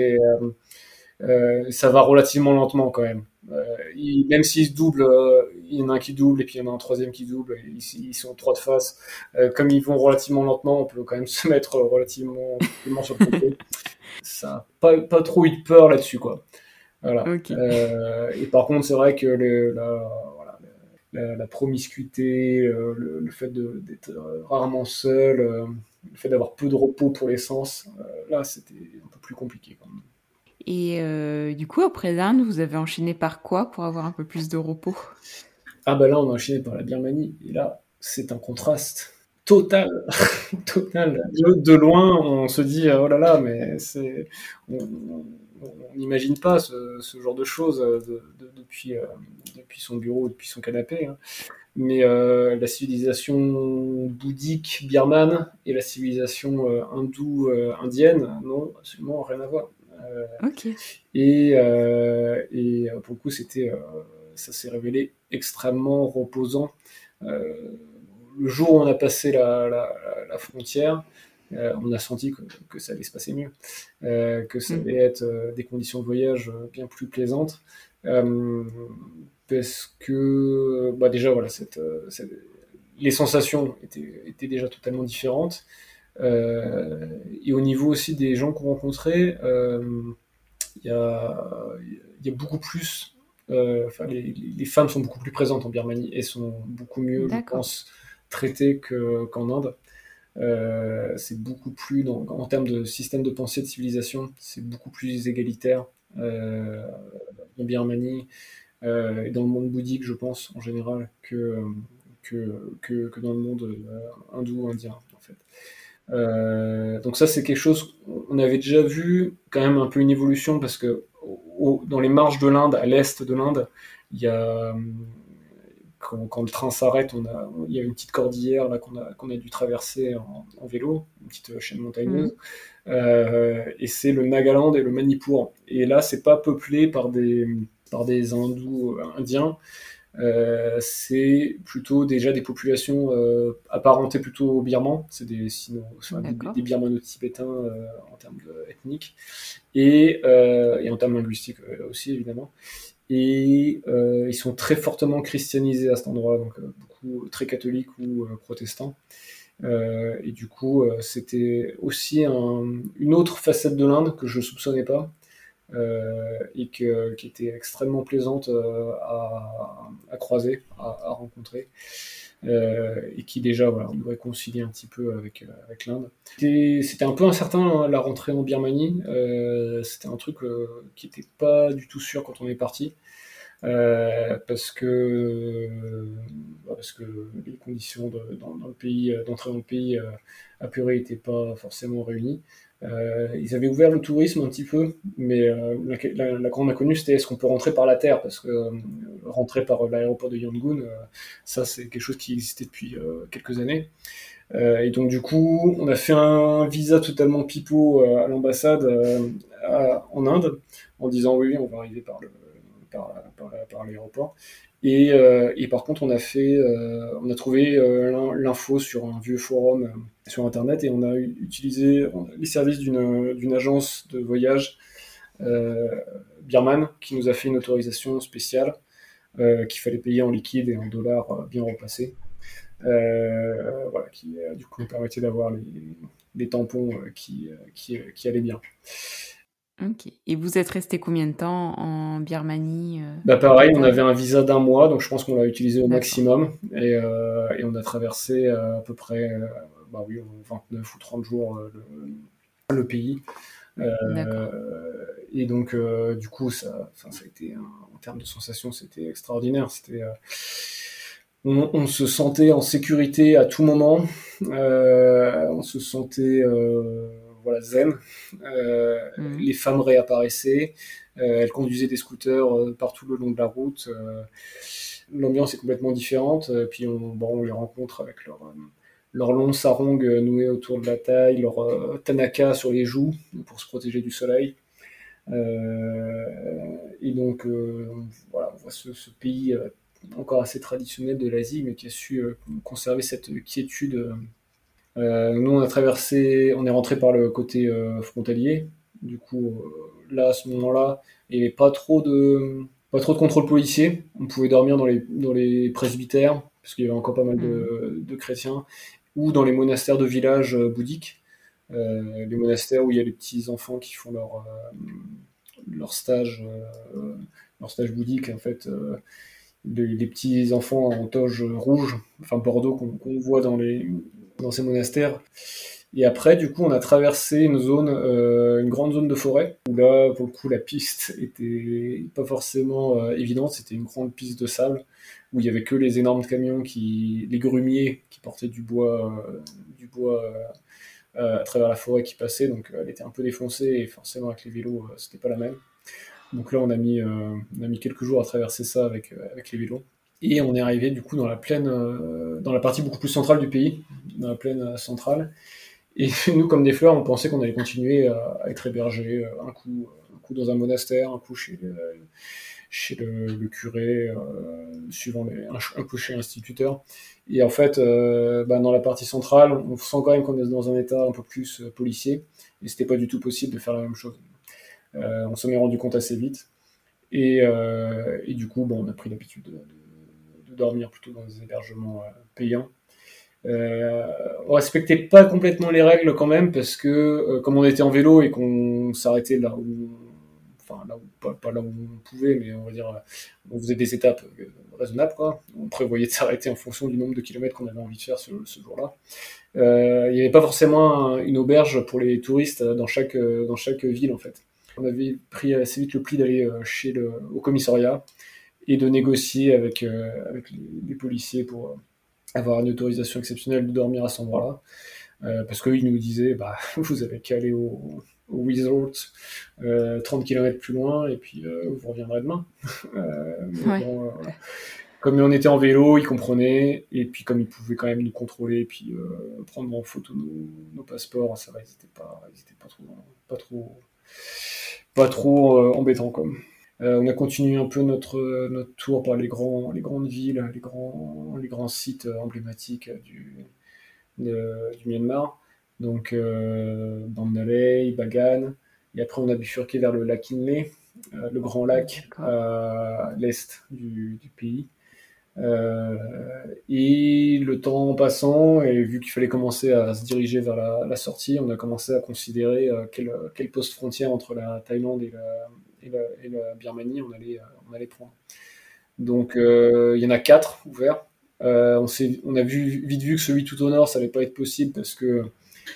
ça va relativement lentement quand même. Même s'ils se doublent, il y en a un qui double et puis il y en a un troisième qui double, et ils sont trois de face. Comme ils vont relativement lentement, on peut quand même se mettre relativement facilement sur le côté. Ça n'a pas trop eu de peur là-dessus, quoi. Voilà. Ok. Et par contre, c'est vrai que voilà, la promiscuité, le fait d'être rarement seul, le fait d'avoir peu de repos pour les sens, là, c'était un peu plus compliqué quand même. Et du coup, après l'Inde, vous avez enchaîné par quoi pour avoir un peu plus de repos? Ah bah là, on a enchaîné par la Birmanie, et là, c'est un contraste total, total. De loin, on se dit, oh là là, mais on n'imagine pas ce genre de choses depuis son bureau, depuis son canapé, hein. Mais la civilisation bouddhique birmane et la civilisation hindoue indienne n'ont absolument rien à voir. Euh, Ok. et pour le coup, ça s'est révélé extrêmement reposant. Euh, le jour où on a passé la frontière, on a senti que ça allait se passer mieux, que ça Mm. allait être des conditions de voyage bien plus plaisantes. Euh, parce que déjà voilà, les sensations étaient déjà totalement différentes. Et au niveau aussi des gens qu'on rencontrait, il y a, il y a beaucoup plus. Enfin, les femmes sont beaucoup plus présentes en Birmanie et sont beaucoup mieux, je D'accord. pense, traitées qu'en Inde. C'est beaucoup plus, en termes de système de pensée, de civilisation, c'est beaucoup plus égalitaire euh, en Birmanie et dans le monde bouddhique, je pense, en général, que dans le monde hindou, indien, en fait. Donc ça, c'est quelque chose, on avait déjà vu quand même un peu une évolution parce que dans les marges de l'Inde, à l'est de l'Inde, il y a, quand le train s'arrête, il y a une petite cordillère là qu'on a dû traverser en vélo, une petite chaîne Mhm. montagneuse, et c'est le Nagaland et le Manipur. Et là, c'est pas peuplé par des hindous indiens, c'est plutôt déjà des populations apparentées plutôt aux Birmans, c'est enfin, D'accord. des Birmano-tibétains en termes ethniques et en termes linguistiques aussi évidemment. Et ils sont très fortement christianisés à cet endroit, donc beaucoup très catholiques ou protestants. Et du coup, c'était aussi une autre facette de l'Inde que je soupçonnais pas, qui était extrêmement plaisante à croiser, à rencontrer, et qui déjà voilà, nous réconcilie un petit peu avec l'Inde. C'était un peu incertain hein, la rentrée en Birmanie, c'était un truc qui n'était pas du tout sûr quand on est parti. Parce que les conditions dans le pays, d'entrée dans le pays à Purée n'étaient pas forcément réunies. Ils avaient ouvert le tourisme un petit peu, mais la grande inconnue c'était est-ce qu'on peut rentrer par la terre parce que rentrer par l'aéroport de Yangon, ça c'est quelque chose qui existait depuis quelques années. Et donc du coup, on a fait un visa totalement pipeau à l'ambassade en Inde en disant oui, on va arriver par l'aéroport. Et par contre, on a trouvé l'info sur un vieux forum sur Internet et on a utilisé les services d'une agence de voyage euh, birmane qui nous a fait une autorisation spéciale qu'il fallait payer en liquide et en dollars bien repassés. Voilà, qui du coup nous permettait d'avoir les tampons qui allaient bien. Ok. Et vous êtes resté combien de temps en Birmanie Bah au pareil, on total? avait un visa d'un mois, donc je pense qu'on l'a utilisé au D'accord. maximum. Et on a traversé à peu près bah oui, 29 ou 30 jours le pays. D'accord. Et donc, du coup, ça a été, en termes de sensations, c'était extraordinaire. On se sentait en sécurité à tout moment. On se sentait voilà, zen. Mhm. Les femmes réapparaissaient. Elles conduisaient des scooters partout le long de la route. L'ambiance est complètement différente. Puis on les rencontre avec leur long sarong noué autour de la taille, leur tanaka sur les joues pour se protéger du soleil. Et donc, voilà, on voit ce pays encore assez traditionnel de l'Asie, mais qui a su conserver cette quiétude. Nous, on est rentré par le côté frontalier. Du coup, là, à ce moment-là, il n'y avait pas trop de contrôle policier. On pouvait dormir dans les presbytères, parce qu'il y avait encore pas mal Mhm. de chrétiens, ou dans les monastères de villages bouddhiques. Les monastères où il y a les petits enfants qui font leur stage, leur stage bouddhique, en fait, des petits enfants en toge rouge, enfin Bordeaux, qu'on voit dans ces monastères. Et après, du coup, on a traversé une grande zone de forêt, où là, pour le coup, la piste était pas forcément évidente, c'était une grande piste de sable, où il y avait que les énormes camions, les grumiers qui portaient du bois à travers la forêt qui passait, donc elle était un peu défoncée, et forcément avec les vélos, c'était pas la même. Donc là, on a mis quelques jours à traverser ça avec les vélos. Et on est arrivé du coup dans la plaine, dans la partie beaucoup plus centrale du pays, dans la plaine centrale. Et nous, comme des fleurs, on pensait qu'on allait continuer à être hébergés un coup dans un monastère, un coup chez le curé, un coup chez l'instituteur. Et en fait, dans la partie centrale, on sent quand même qu'on est dans un état un peu plus policier. Et c'était pas du tout possible de faire la même chose. On s'en est rendu compte assez vite. Et du coup, bon, on a pris l'habitude de dormir plutôt dans des hébergements payants. On respectait pas complètement les règles quand même parce que comme on était en vélo et qu'on s'arrêtait là où, enfin là où, pas là où on pouvait, mais on va dire, on faisait des étapes raisonnables quoi. On prévoyait de s'arrêter en fonction du nombre de kilomètres qu'on avait envie de faire ce jour-là. Il n'y avait pas forcément une auberge pour les touristes dans chaque ville en fait. On avait pris assez vite le pli d'aller au commissariat et de négocier avec les policiers pour avoir une autorisation exceptionnelle de dormir à cet endroit-là. Parce qu'ils nous disaient, bah, vous avez qu'à aller au resort 30 km plus loin et puis vous reviendrez demain. Mais Ouais. bon, comme on était en vélo, ils comprenaient, et puis comme ils pouvaient quand même nous contrôler et puis prendre en photo nos passeports, ça va, ils étaient pas trop embêtants comme. On a continué un peu notre tour par les grandes villes, les grands sites emblématiques du Myanmar. Donc Bandalay, Bagan, et après on a bifurqué vers le lac Inle, le grand lac D'accord. à l'est du pays. Et le temps passant, et vu qu'il fallait commencer à se diriger vers la sortie, on a commencé à considérer quel poste frontière entre la Thaïlande et la Birmanie on allait prendre. Donc il y en a 4 ouverts. On a vite vu que celui tout au nord, ça allait pas être possible parce que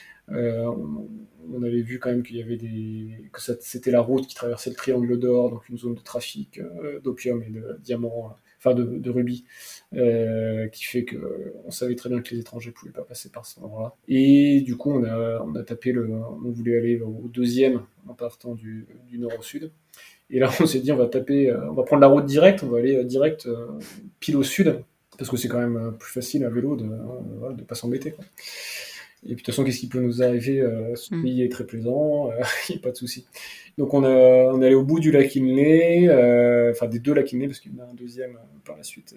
on avait vu quand même c'était la route qui traversait le triangle d'or, donc une zone de trafic d'opium et de diamants, enfin de rubis, qui fait que on savait très bien que les étrangers pouvaient pas passer par cet endroit-là. Et du coup, on a tapé on voulait aller au deuxième en partant du nord au sud. Et là, on s'est dit, on va prendre la route directe, on va aller direct pile au sud, parce que c'est quand même plus facile à vélo voilà, de pas s'embêter, quoi. Et puis de toute façon, qu'est-ce qui peut nous arriver? Ce pays est très plaisant, il n'y a pas de souci. Donc on est allé au bout du lac Inle, enfin des 2 lacs Inle, parce qu'il y en a un deuxième par la suite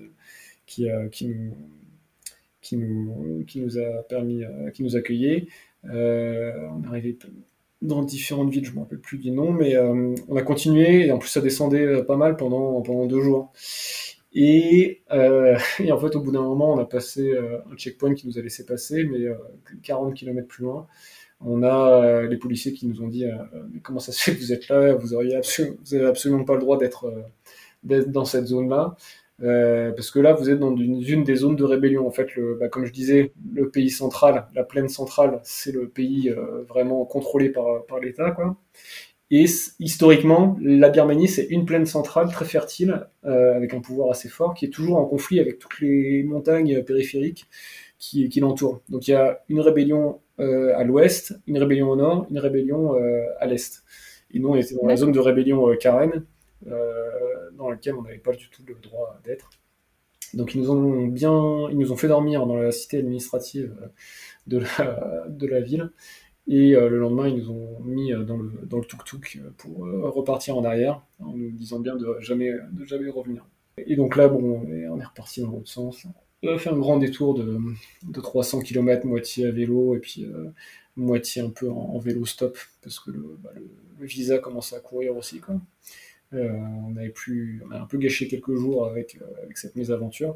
qui nous a permis, qui nous accueillait. On est arrivé dans différentes villes, je ne me rappelle plus du nom, mais on a continué, et en plus ça descendait pas mal pendant 2 jours. Et en fait, au bout d'un moment, on a passé un checkpoint qui nous a laissé passer, mais 40 km plus loin, on a les policiers qui nous ont dit mais comment ça se fait que vous êtes là, vous avez absolument pas le droit d'être dans cette zone-là, parce que là, vous êtes dans une des zones de rébellion. En fait, comme je disais, le pays central, la plaine centrale, c'est le pays vraiment contrôlé par l'État, quoi. Et historiquement, la Birmanie, c'est une plaine centrale très fertile, avec un pouvoir assez fort, qui est toujours en conflit avec toutes les montagnes périphériques qui l'entourent. Donc il y a une rébellion à l'ouest, une rébellion au nord, une rébellion à l'est. Et nous, on était dans la zone de rébellion Karen, dans laquelle on n'avait pas du tout le droit d'être. Donc ils nous ont fait dormir dans la cité administrative de la ville. Et le lendemain, ils nous ont mis dans le tuk-tuk pour repartir en arrière, en nous disant bien de jamais revenir. Et donc là, bon, on est reparti dans l'autre sens. On a fait un grand détour de 300 km, moitié à vélo, et puis moitié un peu en vélo stop, parce que le visa commençait à courir aussi, quoi. On a un peu gâché quelques jours avec cette mésaventure.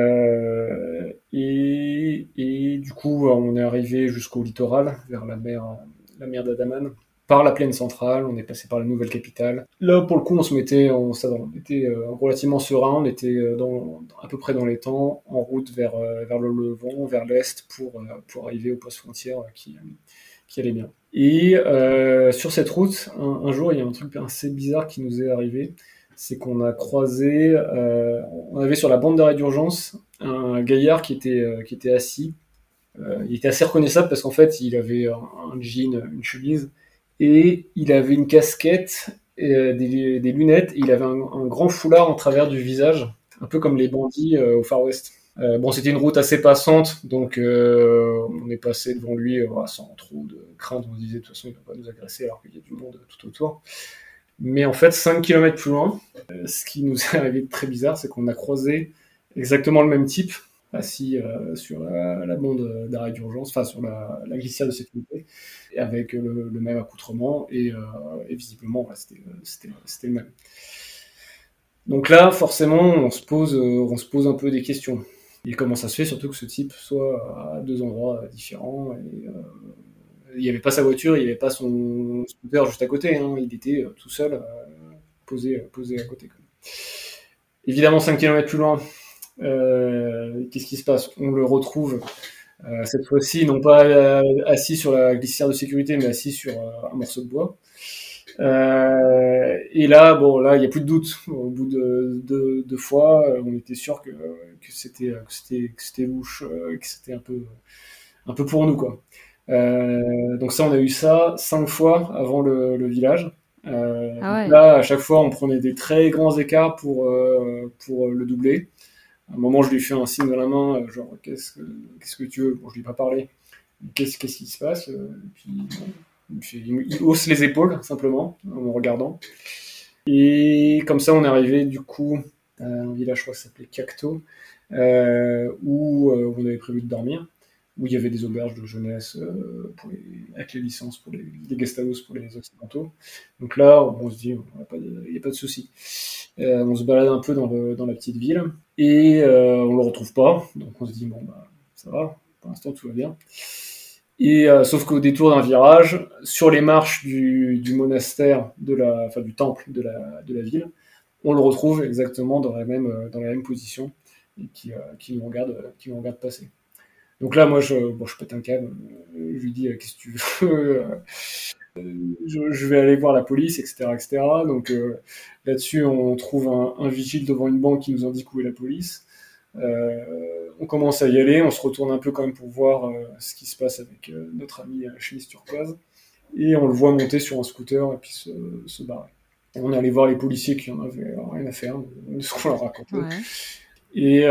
Et du coup, on est arrivé jusqu'au littoral, vers la mer d'Andaman, par la plaine centrale. On est passé par la nouvelle capitale. Là, pour le coup, on était relativement serein. On était à peu près dans les temps, en route vers le Levant, vers l'est, pour arriver au poste frontière qui allait bien. Et sur cette route, un jour, il y a un truc assez bizarre qui nous est arrivé. C'est qu'on a croisé, on avait sur la bande d'arrêt d'urgence un gaillard qui était assis. Il était assez reconnaissable parce qu'en fait, il avait un jean, une chemise, et il avait une casquette, des lunettes, et il avait un grand foulard en travers du visage, un peu comme les bandits au Far West. Bon, c'était une route assez passante, donc on est passé devant lui sans trop de crainte. On se disait de toute façon il ne va pas nous agresser alors qu'il y a du monde tout autour. Mais en fait, 5 km plus loin, ce qui nous est arrivé de très bizarre, c'est qu'on a croisé exactement le même type, assis sur la bande d'arrêt d'urgence, enfin sur la glissière de sécurité, avec le même accoutrement, et visiblement, c'était le même. Donc là, forcément, on se pose un peu des questions. Et comment ça se fait, surtout que ce type soit à deux endroits différents. Et, il n'y avait pas sa voiture, il n'y avait pas son scooter juste à côté. Hein, il était tout seul, posé à côté. Quoi. Évidemment, 5 kilomètres plus loin, qu'est-ce qui se passe? On le retrouve cette fois-ci, non pas assis sur la glissière de sécurité, mais assis sur un morceau de bois. Et là, bon, là, il n'y a plus de doute. Au bout de deux fois, on était sûr que c'était louche, que c'était un peu pour nous, quoi. Donc ça, on a eu ça 5 fois avant le village. Ah Donc ouais. là, à chaque fois, on prenait des très grands écarts pour le doubler. À un moment, je lui fais un signe de la main, genre, qu'est-ce que tu veux? Bon, je lui ai pas parlé. Qu'est-ce qui se passe? Et puis, bon, il hausse les épaules, simplement, en me regardant. Et comme ça, on est arrivé, du coup, à un village, je crois, qui s'appelait Cacto, où on avait prévu de dormir, où il y avait des auberges de jeunesse avec les licences pour les guest house pour les occidentaux. Donc là, on se dit, il n'y a pas de souci. On se balade un peu dans la petite ville et on le retrouve pas. Donc on se dit, bon, bah, ça va, pour l'instant tout va bien. Et sauf qu'au détour d'un virage, sur les marches du monastère, enfin, du temple de la ville, on le retrouve exactement dans la même position et qui nous regarde passer. Donc là, moi, je pète un câble, je lui dis, qu'est-ce que tu veux? Je vais aller voir la police, etc., etc. Donc là-dessus, on trouve un vigile devant une banque qui nous indique où est la police. On commence à y aller, on se retourne un peu quand même pour voir ce qui se passe avec notre ami chemise turquoise. Et on le voit monter sur un scooter et puis se barrer. Et on est allé voir les policiers qui en avaient rien à faire de ce qu'on leur racontait. Ouais. Et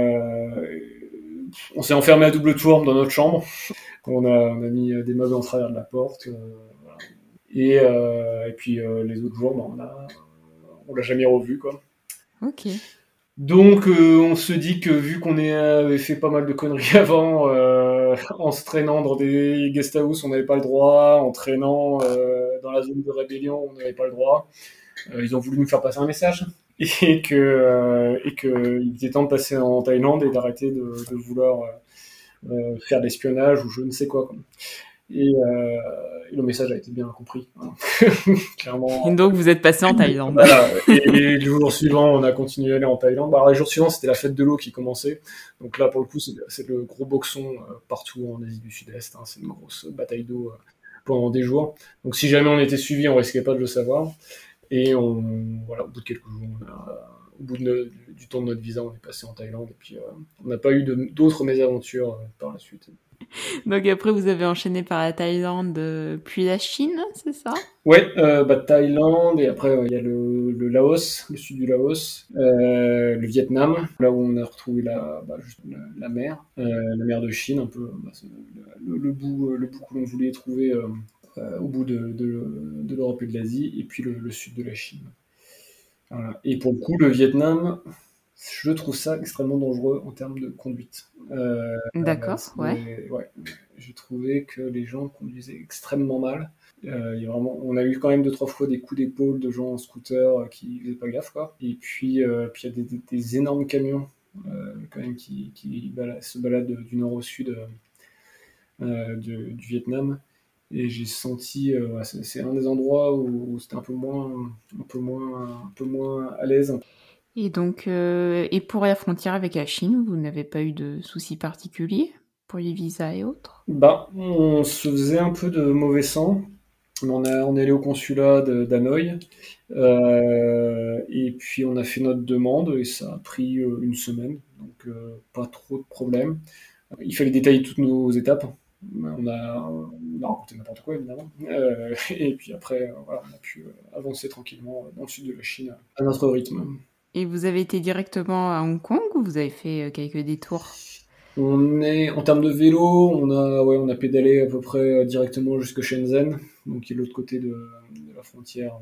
on s'est enfermé à double tour dans notre chambre. On a mis des meubles en travers de la porte. Voilà. Et puis les autres jours, on l'a jamais revu, quoi. Ok. Donc on se dit que vu qu'on avait fait pas mal de conneries avant, en se traînant dans des guest house, on n'avait pas le droit, en traînant dans la zone de rébellion, on n'avait pas le droit. Ils ont voulu nous faire passer un message et que il était temps de passer en Thaïlande et d'arrêter de vouloir faire de l'espionnage ou je ne sais quoi. Quoi. Et le message a été bien compris. Hein. Et Clairement. donc vous êtes passé en Thaïlande. Voilà. Et le jour suivant, on a continué à aller en Thaïlande. Bah, alors, les jours suivants, c'était la fête de l'eau qui commençait. Donc là, pour le coup, c'est le gros boxon partout en Asie du Sud-Est. Hein. C'est une grosse bataille d'eau pendant des jours. Donc si jamais on était suivi, on risquait pas de le savoir. Et voilà, au bout de quelques jours, au bout du temps de notre visa, on est passé en Thaïlande. Et puis, on n'a pas eu d'autres mésaventures par la suite. Donc après vous avez enchaîné par la Thaïlande, puis la Chine, c'est ça? Ouais, Thaïlande, et après il y a le Laos, le sud du Laos, le Vietnam, là où on a retrouvé juste la mer de Chine, un peu c'est le bout que l'on voulait trouver au bout de l'Europe et de l'Asie, et puis le sud de la Chine. Voilà. Et pour le coup, le Vietnam, je trouve ça extrêmement dangereux en termes de conduite. D'accord, ouais. Ouais, j'ai trouvé que les gens conduisaient extrêmement mal. On a eu quand même deux trois fois des coups d'épaule de gens en scooter qui faisaient pas gaffe quoi. Et puis il y a des énormes camions quand même se baladent du nord au sud du Vietnam. Et j'ai senti, c'est un des endroits où c'était un peu moins à l'aise. Et donc, et pour la frontière avec la Chine, vous n'avez pas eu de soucis particuliers pour les visas et autres? Bah, on se faisait un peu de mauvais sang. On est allé au consulat d'Hanoï et puis on a fait notre demande et ça a pris une semaine, donc pas trop de problèmes. Il fallait détailler toutes nos étapes. On a raconté n'importe quoi évidemment. Et puis après, voilà, on a pu avancer tranquillement dans le sud de la Chine à notre rythme. Et vous avez été directement à Hong Kong ou vous avez fait quelques détours? En termes de vélo, on a pédalé à peu près directement jusqu'à Shenzhen, donc qui est de l'autre côté de la frontière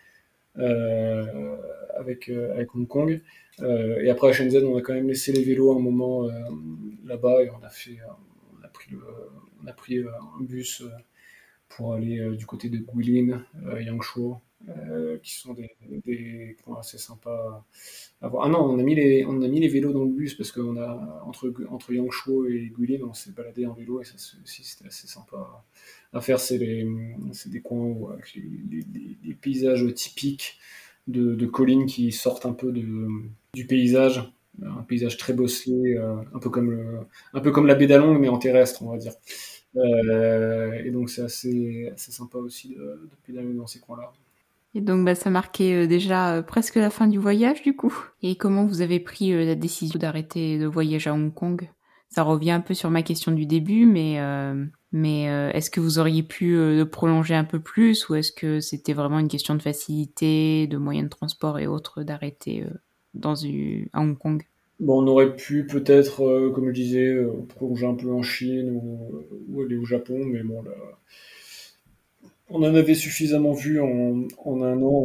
avec Hong Kong. Et après à Shenzhen, on a quand même laissé les vélos un moment là-bas et on a pris un bus pour aller du côté de Guilin, Yangshuo. qui sont des points assez sympas à voir. Ah non, on a mis les vélos dans le bus parce qu'on a entre Yangshuo et Guilin, on s'est baladé en vélo et ça aussi c'était assez sympa à faire. C'est des coins où, avec les paysages typiques de collines qui sortent un peu du paysage. Un paysage très bosselé, un peu comme la baie d'Along, mais en terrestre, on va dire. Et donc c'est assez sympa aussi de pédaler dans ces coins-là. Et donc, ça marquait déjà presque la fin du voyage, du coup. Et comment vous avez pris la décision d'arrêter le voyage à Hong Kong? Ça revient un peu sur ma question du début, mais est-ce que vous auriez pu le prolonger un peu plus, ou est-ce que c'était vraiment une question de facilité, de moyens de transport et autres, d'arrêter à Hong Kong? Bon, on aurait pu peut-être, comme je disais, prolonger un peu en Chine ou aller au Japon, mais bon, là, on en avait suffisamment vu en un an.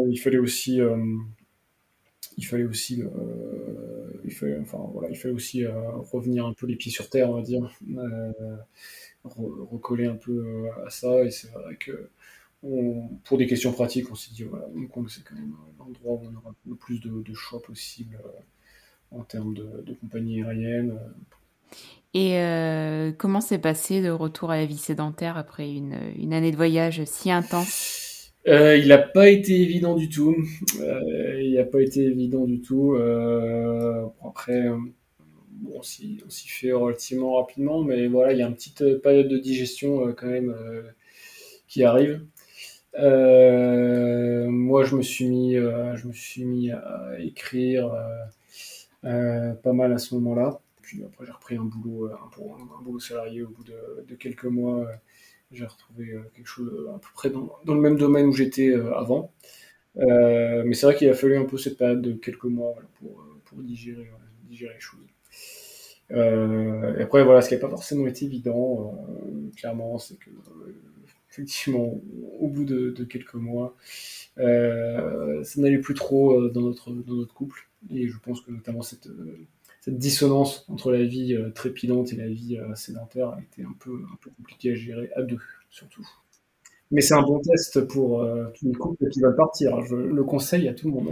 Il fallait aussi revenir un peu les pieds sur terre, on va dire, recoller un peu à ça. Et c'est vrai que pour des questions pratiques, on s'est dit, voilà, Hong Kong, c'est quand même l'endroit où on aura le plus de choix possible en termes de compagnie aérienne. Et comment s'est passé le retour à la vie sédentaire après une année de voyage si intense? Il n'a pas été évident du tout. Il n'a pas été évident du tout. Bon, après, bon, on s'y fait relativement rapidement, mais voilà, il y a une petite période de digestion quand même qui arrive. Moi, je me suis mis à écrire pas mal à ce moment-là. Puis après, j'ai repris un boulot, un boulot salarié au bout de quelques mois. J'ai retrouvé quelque chose à peu près dans le même domaine où j'étais avant. Mais c'est vrai qu'il a fallu un peu cette période de quelques mois voilà, pour digérer les choses. Et après, voilà, ce qui n'a pas forcément été évident, clairement, c'est que, effectivement, au bout de quelques mois, ça n'allait plus trop dans notre couple. Et je pense que notamment cette dissonance entre la vie trépidante et la vie sédentaire a été un peu compliquée à gérer à deux, surtout. Mais c'est un bon test pour tous les couples qui veulent partir. Je le conseille à tout le monde.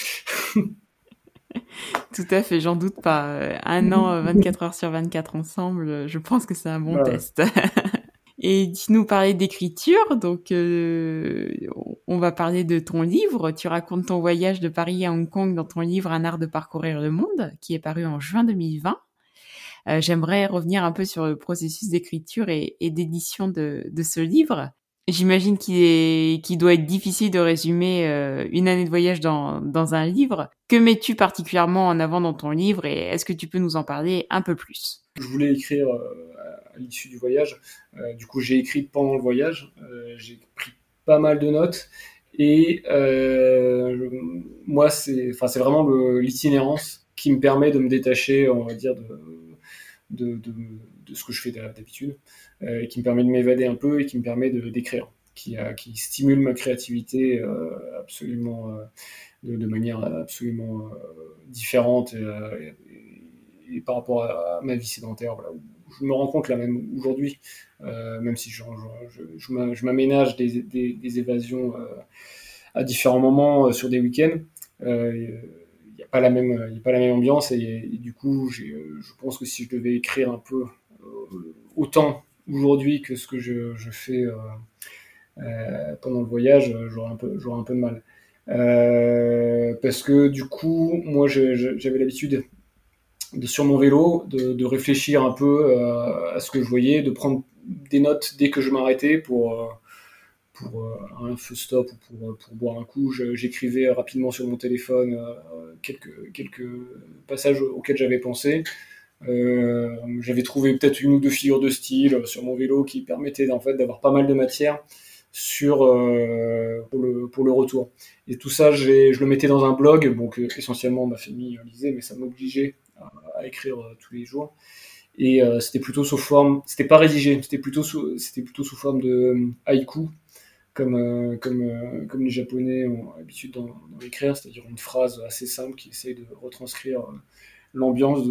Tout à fait, j'en doute pas. Un an, 24 heures sur 24 ensemble, je pense que c'est un bon Voilà. test. Et tu nous parlais d'écriture, donc on va parler de ton livre. Tu racontes ton voyage de Paris à Hong Kong dans ton livre Un art de parcourir le monde, qui est paru en juin 2020. J'aimerais revenir un peu sur le processus d'écriture et d'édition de ce livre. J'imagine qu'il doit être difficile de résumer une année de voyage dans un livre. Que mets-tu particulièrement en avant dans ton livre et est-ce que tu peux nous en parler un peu plus? Je voulais écrire à l'issue du voyage. Du coup, j'ai écrit pendant le voyage. J'ai pris pas mal de notes. Et moi, c'est vraiment l'itinérance qui me permet de me détacher, on va dire, de ce que je fais d'habitude, et qui me permet de m'évader un peu et qui me permet d'écrire, qui stimule ma créativité absolument, de manière absolument différente et par rapport à ma vie sédentaire. Voilà. Je me rends compte là même aujourd'hui, même si je m'aménage des évasions à différents moments sur des week-ends. Il n'y a pas la même, y a pas la même ambiance et du coup, je pense que si je devais écrire un peu autant aujourd'hui que ce que je fais pendant le voyage, j'aurais un peu de mal. Parce que du coup, moi, j'avais l'habitude sur mon vélo de réfléchir un peu à ce que je voyais, de prendre des notes dès que je m'arrêtais pour un feu stop ou pour boire un coup. J'écrivais rapidement sur mon téléphone quelques passages auxquels j'avais pensé. J'avais trouvé peut-être une ou deux figures de style sur mon vélo qui permettaient en fait d'avoir pas mal de matière pour le retour. Et tout ça, je le mettais dans un blog, donc essentiellement ma famille lisait, mais ça m'obligeait à écrire tous les jours. Et c'était plutôt sous forme, c'était pas rédigé, c'était plutôt sous forme de haïku, comme les Japonais ont l'habitude d'en écrire, c'est-à-dire une phrase assez simple qui essaye de retranscrire l'ambiance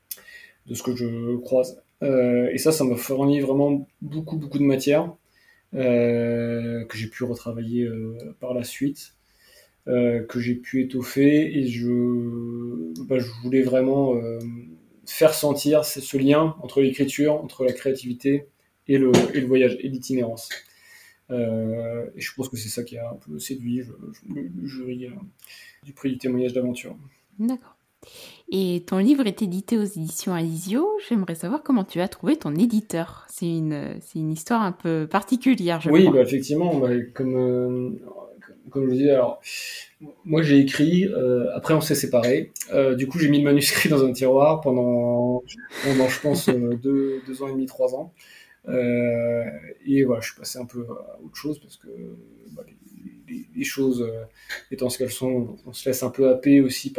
de ce que je croise. Et ça m'a fourni vraiment beaucoup de matière. que j'ai pu retravailler par la suite, que j'ai pu étoffer, et je voulais vraiment faire sentir ce lien entre l'écriture, entre la créativité et le voyage et l'itinérance. Et je pense que c'est ça qui a un peu séduit le jury du prix du témoignage d'aventure. D'accord. Et ton livre est édité aux éditions Alizio. J'aimerais savoir comment tu as trouvé ton éditeur. C'est une histoire un peu particulière, je Oui, crois. bah effectivement, bah, comme je vous disais, alors moi j'ai écrit, après on s'est séparés. Du coup j'ai mis le manuscrit dans un tiroir pendant je pense 2 ans et demi, 3 ans. Euh, et voilà, je suis passé un peu à autre chose parce que bah, les choses étant ce qu'elles sont, on se laisse un peu happer aussi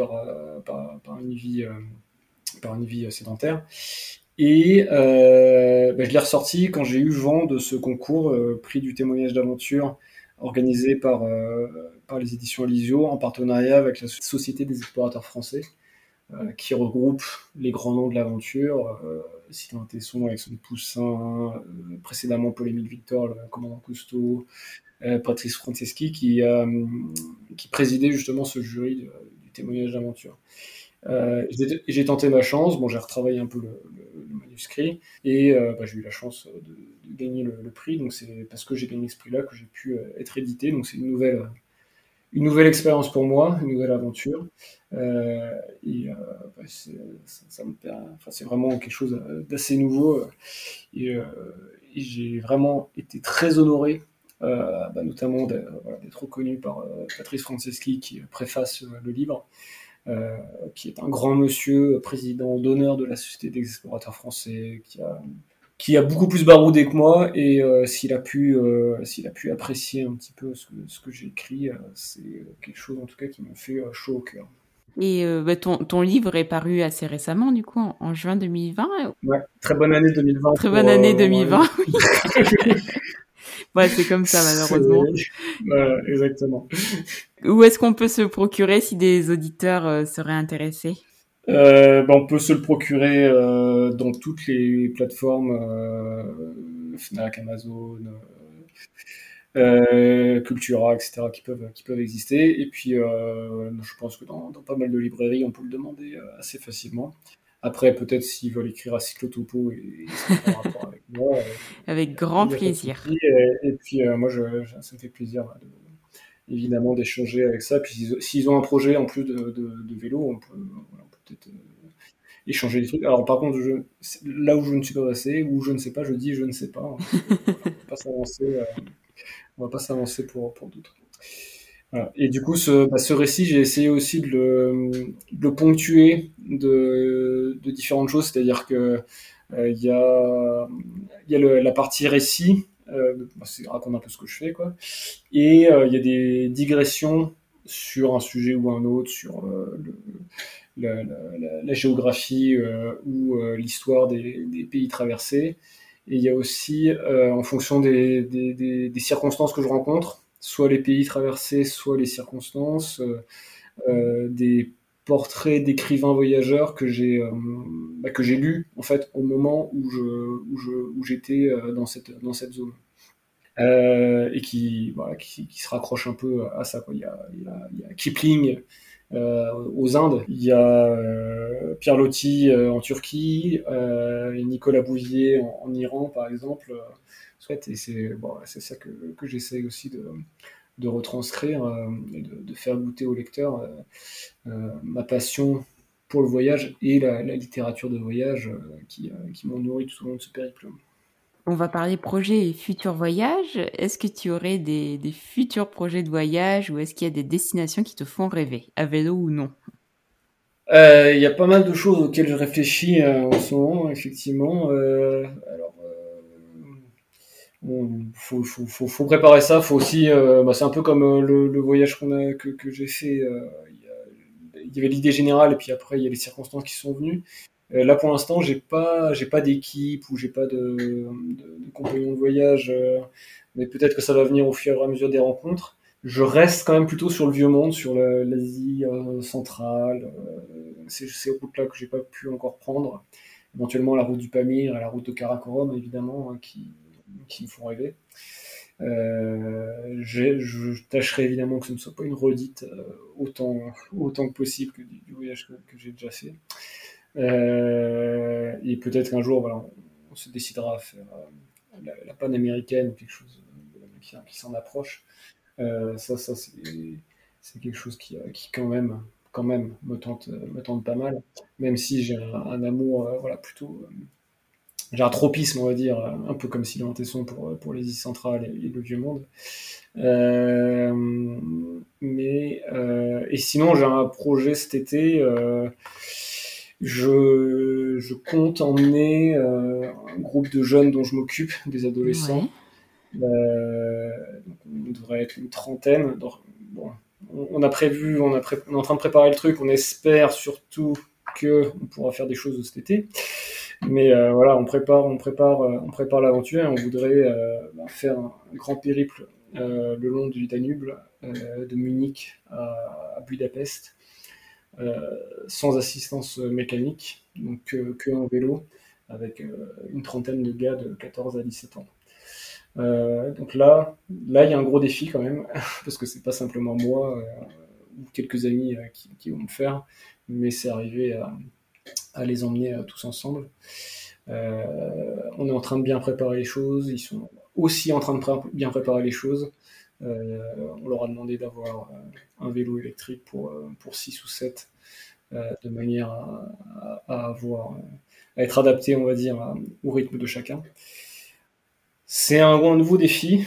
par une vie sédentaire. Et je l'ai ressorti quand j'ai eu vent de ce concours, prix du témoignage d'aventure, organisé par les éditions Alizio en partenariat avec la Société des explorateurs français, qui regroupe les grands noms de l'aventure, Sylvain Tesson, Alexandre Poussin, précédemment Paul-Émile Victor, le commandant Cousteau, Patrice Franceschi, qui présidait justement ce jury du témoignage d'aventure. J'ai tenté ma chance, bon, j'ai retravaillé un peu le manuscrit, et j'ai eu la chance de gagner le prix, donc c'est parce que j'ai gagné ce prix-là que j'ai pu être édité, donc c'est une nouvelle expérience pour moi, une nouvelle aventure. Euh, et ça me enfin, c'est vraiment quelque chose d'assez nouveau. Et, euh, et j'ai vraiment été très honoré, notamment d'être reconnu par Patrice Franceschi qui préface le livre, euh, qui est un grand monsieur, président d'honneur de la Société des explorateurs français, qui a beaucoup plus baroudé que moi, et s'il a pu apprécier un petit peu ce que j'ai écrit, c'est quelque chose en tout cas qui me fait chaud au cœur. Et ton livre est paru assez récemment, du coup, en juin 2020. Ouais, très bonne année 2020 Très bonne pour année un 2020, livre. oui. Ouais, c'est comme ça, malheureusement. Voilà, exactement. Où est-ce qu'on peut se procurer si des auditeurs seraient intéressés? On peut se le procurer dans toutes les plateformes, Fnac, Amazon, Cultura, etc., qui peuvent exister. Et puis, je pense que dans pas mal de librairies, on peut le demander assez facilement. Après, peut-être s'ils veulent écrire à Cyclotopo et se mettre en rapport avec moi, Avec il grand n'y a pas de plaisir. souci. Et puis, moi, ça me fait plaisir, évidemment, d'échanger avec ça. Puis, s'ils ont un projet en plus de vélo, on peut peut-être échanger des trucs. Alors, par contre, là où je ne suis pas passé, où je ne sais pas, je dis je ne sais pas, hein, parce que voilà, on va pas s'avancer pour d'autres. Voilà. Et du coup, ce récit, j'ai essayé aussi de le ponctuer de différentes choses, c'est-à-dire que il y a la partie récit, c'est raconte un peu ce que je fais, quoi, et il y a des digressions sur un sujet ou un autre, sur la géographie ou l'histoire des pays traversés. Et il y a aussi, en fonction des circonstances que je rencontre, soit les pays traversés, soit les circonstances, des portraits d'écrivains voyageurs que j'ai lus en fait au moment où j'étais dans cette zone. Et qui se raccroche un peu à ça, quoi. Il y a Kipling aux Indes, il y a Pierre Loti en Turquie, et Nicolas Bouvier en Iran, par exemple. Et c'est ça que j'essaie aussi de retranscrire et de faire goûter au lecteur ma passion pour le voyage et la littérature de voyage qui m'ont nourri tout au long de ce périple. On va parler projets et futurs voyages. Est-ce que tu aurais des futurs projets de voyage ou est-ce qu'il y a des destinations qui te font rêver, à vélo ou non? Il y a pas mal de choses auxquelles je réfléchis en ce moment, effectivement. Faut préparer ça. Faut aussi, c'est un peu comme le voyage que j'ai fait. Il y avait l'idée générale et puis après il y a les circonstances qui sont venues. Là pour l'instant, j'ai pas d'équipe ou j'ai pas de compagnon de voyage, mais peut-être que ça va venir au fur et à mesure des rencontres. Je reste quand même plutôt sur le vieux monde, sur l'Asie centrale. C'est ces routes-là que j'ai pas pu encore prendre. Éventuellement la route du Pamir et la route de Karakorum, évidemment, qui me font rêver. Je tâcherai évidemment que ce ne soit pas une redite autant que possible du voyage que j'ai déjà fait. Et peut-être qu'un jour, voilà, on se décidera à faire la panaméricaine ou quelque chose qui s'en approche. Ça c'est quelque chose qui quand même me tente pas mal, même si j'ai un amour, voilà, plutôt, j'ai un tropisme, on va dire, un peu comme Sylvain Tesson pour les îles centrales et le vieux monde. Euh, et sinon, j'ai un projet cet été. Je compte emmener un groupe de jeunes dont je m'occupe, des Ouais. adolescents. Donc on devrait être une trentaine. Donc, bon, on a prévu, on est en train de préparer le truc. On espère surtout que on pourra faire des choses cet été. Mais voilà, on prépare l'aventure et on voudrait faire un grand périple le long du Danube, de Munich à Budapest, sans assistance mécanique, donc que en vélo, avec une trentaine de gars de 14 à 17 ans. Donc là, il y a un gros défi quand même, parce que c'est pas simplement moi ou quelques amis qui vont le faire, mais c'est arriver à les emmener tous ensemble. On est en train de bien préparer les choses, ils sont aussi en train de bien préparer les choses. On leur a demandé d'avoir un vélo électrique pour 6 ou 7 de manière à être adapté, on va dire, au rythme de chacun. C'est un nouveau défi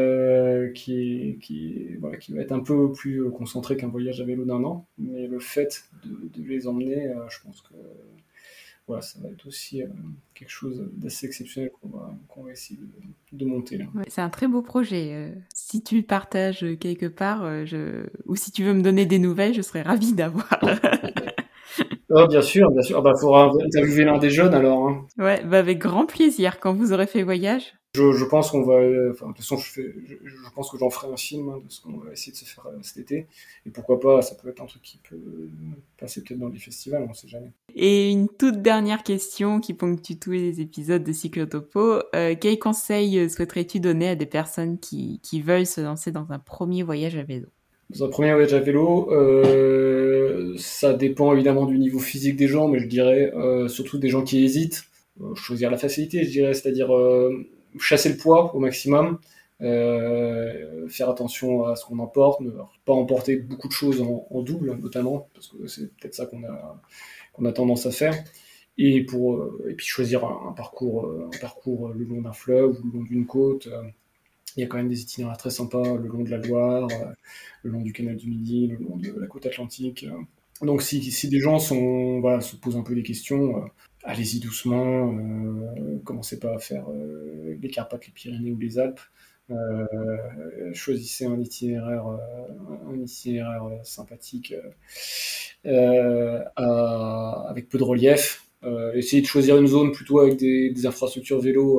voilà, qui va être un peu plus concentré qu'un voyage à vélo d'un an, mais le fait de les emmener, je pense que voilà, ça va être aussi quelque chose d'assez exceptionnel qu'on va essayer de monter là. Ouais, c'est un très beau projet. Si tu le partages quelque part, ou si tu veux me donner des nouvelles, je serais ravie d'avoir. Ah, bien sûr, bien sûr. Ah, bah, faudra interviewer l'un des jeunes alors, hein. Ouais, bah avec grand plaisir quand vous aurez fait le voyage. Je pense qu'on va, enfin, de toute façon, je pense que j'en ferai un film de ce qu'on va essayer de se faire cet été. Et pourquoi pas, ça peut être un truc qui peut passer peut-être dans les festivals, on sait jamais. Et une toute dernière question qui ponctue tous les épisodes de Cyclotopo. Quel conseil souhaiterais-tu donner à des personnes qui veulent se lancer dans un premier voyage à vélo? Dans un premier voyage à vélo, ça dépend évidemment du niveau physique des gens, mais je dirais surtout des gens qui hésitent, choisir la facilité, je dirais, c'est-à-dire chasser le poids au maximum, faire attention à ce qu'on emporte, ne pas emporter beaucoup de choses en double notamment, parce que c'est peut-être ça qu'on a tendance à faire. Et puis choisir un parcours le long d'un fleuve ou le long d'une côte. Il y a quand même des itinéraires très sympas le long de la Loire, le long du canal du Midi, le long de la côte atlantique. Donc si des gens voilà, se posent un peu des questions, allez-y doucement, commencez pas à faire les Carpates, les Pyrénées ou les Alpes. Choisissez un itinéraire sympathique avec peu de relief. Essayez de choisir une zone plutôt avec des infrastructures vélo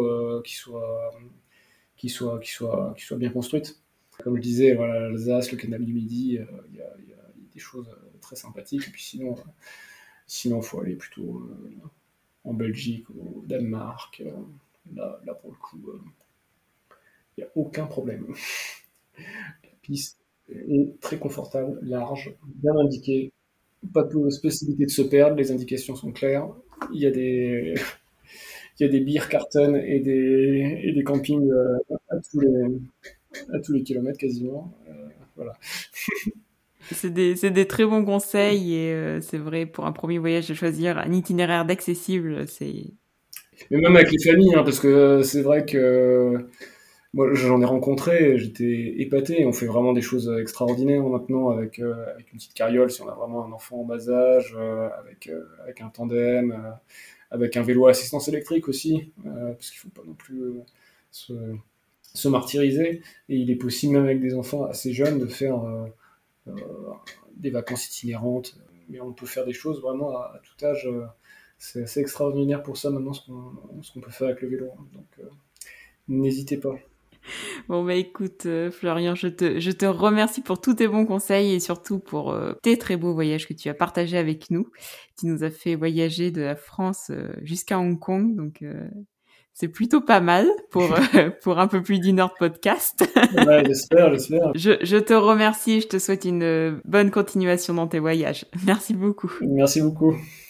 qui soient bien construites. Comme je disais, voilà, l'Alsace, le canal du Midi, il y a des choses très sympathiques. Et puis sinon, faut aller plutôt en Belgique, au Danemark. Là, pour le coup, il n'y a aucun problème. La piste est très confortable, large, bien indiquée. Pas de spécificité de se perdre, les indications sont claires. Il y a des, il y a des Bierkarten et des campings à tous les kilomètres quasiment. Voilà. C'est des très bons conseils et c'est vrai pour un premier voyage de choisir un itinéraire d'accessible, c'est. Mais même avec les familles, hein, parce que c'est vrai que moi j'en ai rencontré, j'étais épaté. On fait vraiment des choses extraordinaires maintenant avec une petite carriole si on a vraiment un enfant en bas âge, avec un tandem, avec un vélo à assistance électrique aussi, parce qu'il faut pas non plus se, se martyriser. Et il est possible même avec des enfants assez jeunes de faire euh, des vacances itinérantes, mais on peut faire des choses vraiment à tout âge. C'est assez extraordinaire pour ça maintenant ce qu'on peut faire avec le vélo. Donc n'hésitez pas. Bon bah écoute Florian, je te remercie pour tous tes bons conseils et surtout pour tes très beaux voyages que tu as partagés avec nous. Tu nous as fait voyager de la France jusqu'à Hong Kong, donc C'est plutôt pas mal pour un peu plus d'1 heure de podcast. Ouais, j'espère. Je te remercie et je te souhaite une bonne continuation dans tes voyages. Merci beaucoup. Merci beaucoup.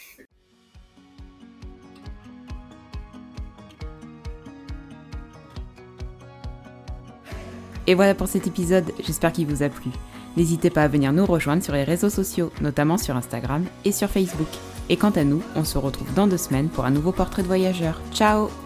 Et voilà pour cet épisode, j'espère qu'il vous a plu. N'hésitez pas à venir nous rejoindre sur les réseaux sociaux, notamment sur Instagram et sur Facebook. Et quant à nous, on se retrouve dans 2 semaines pour un nouveau portrait de voyageur. Ciao!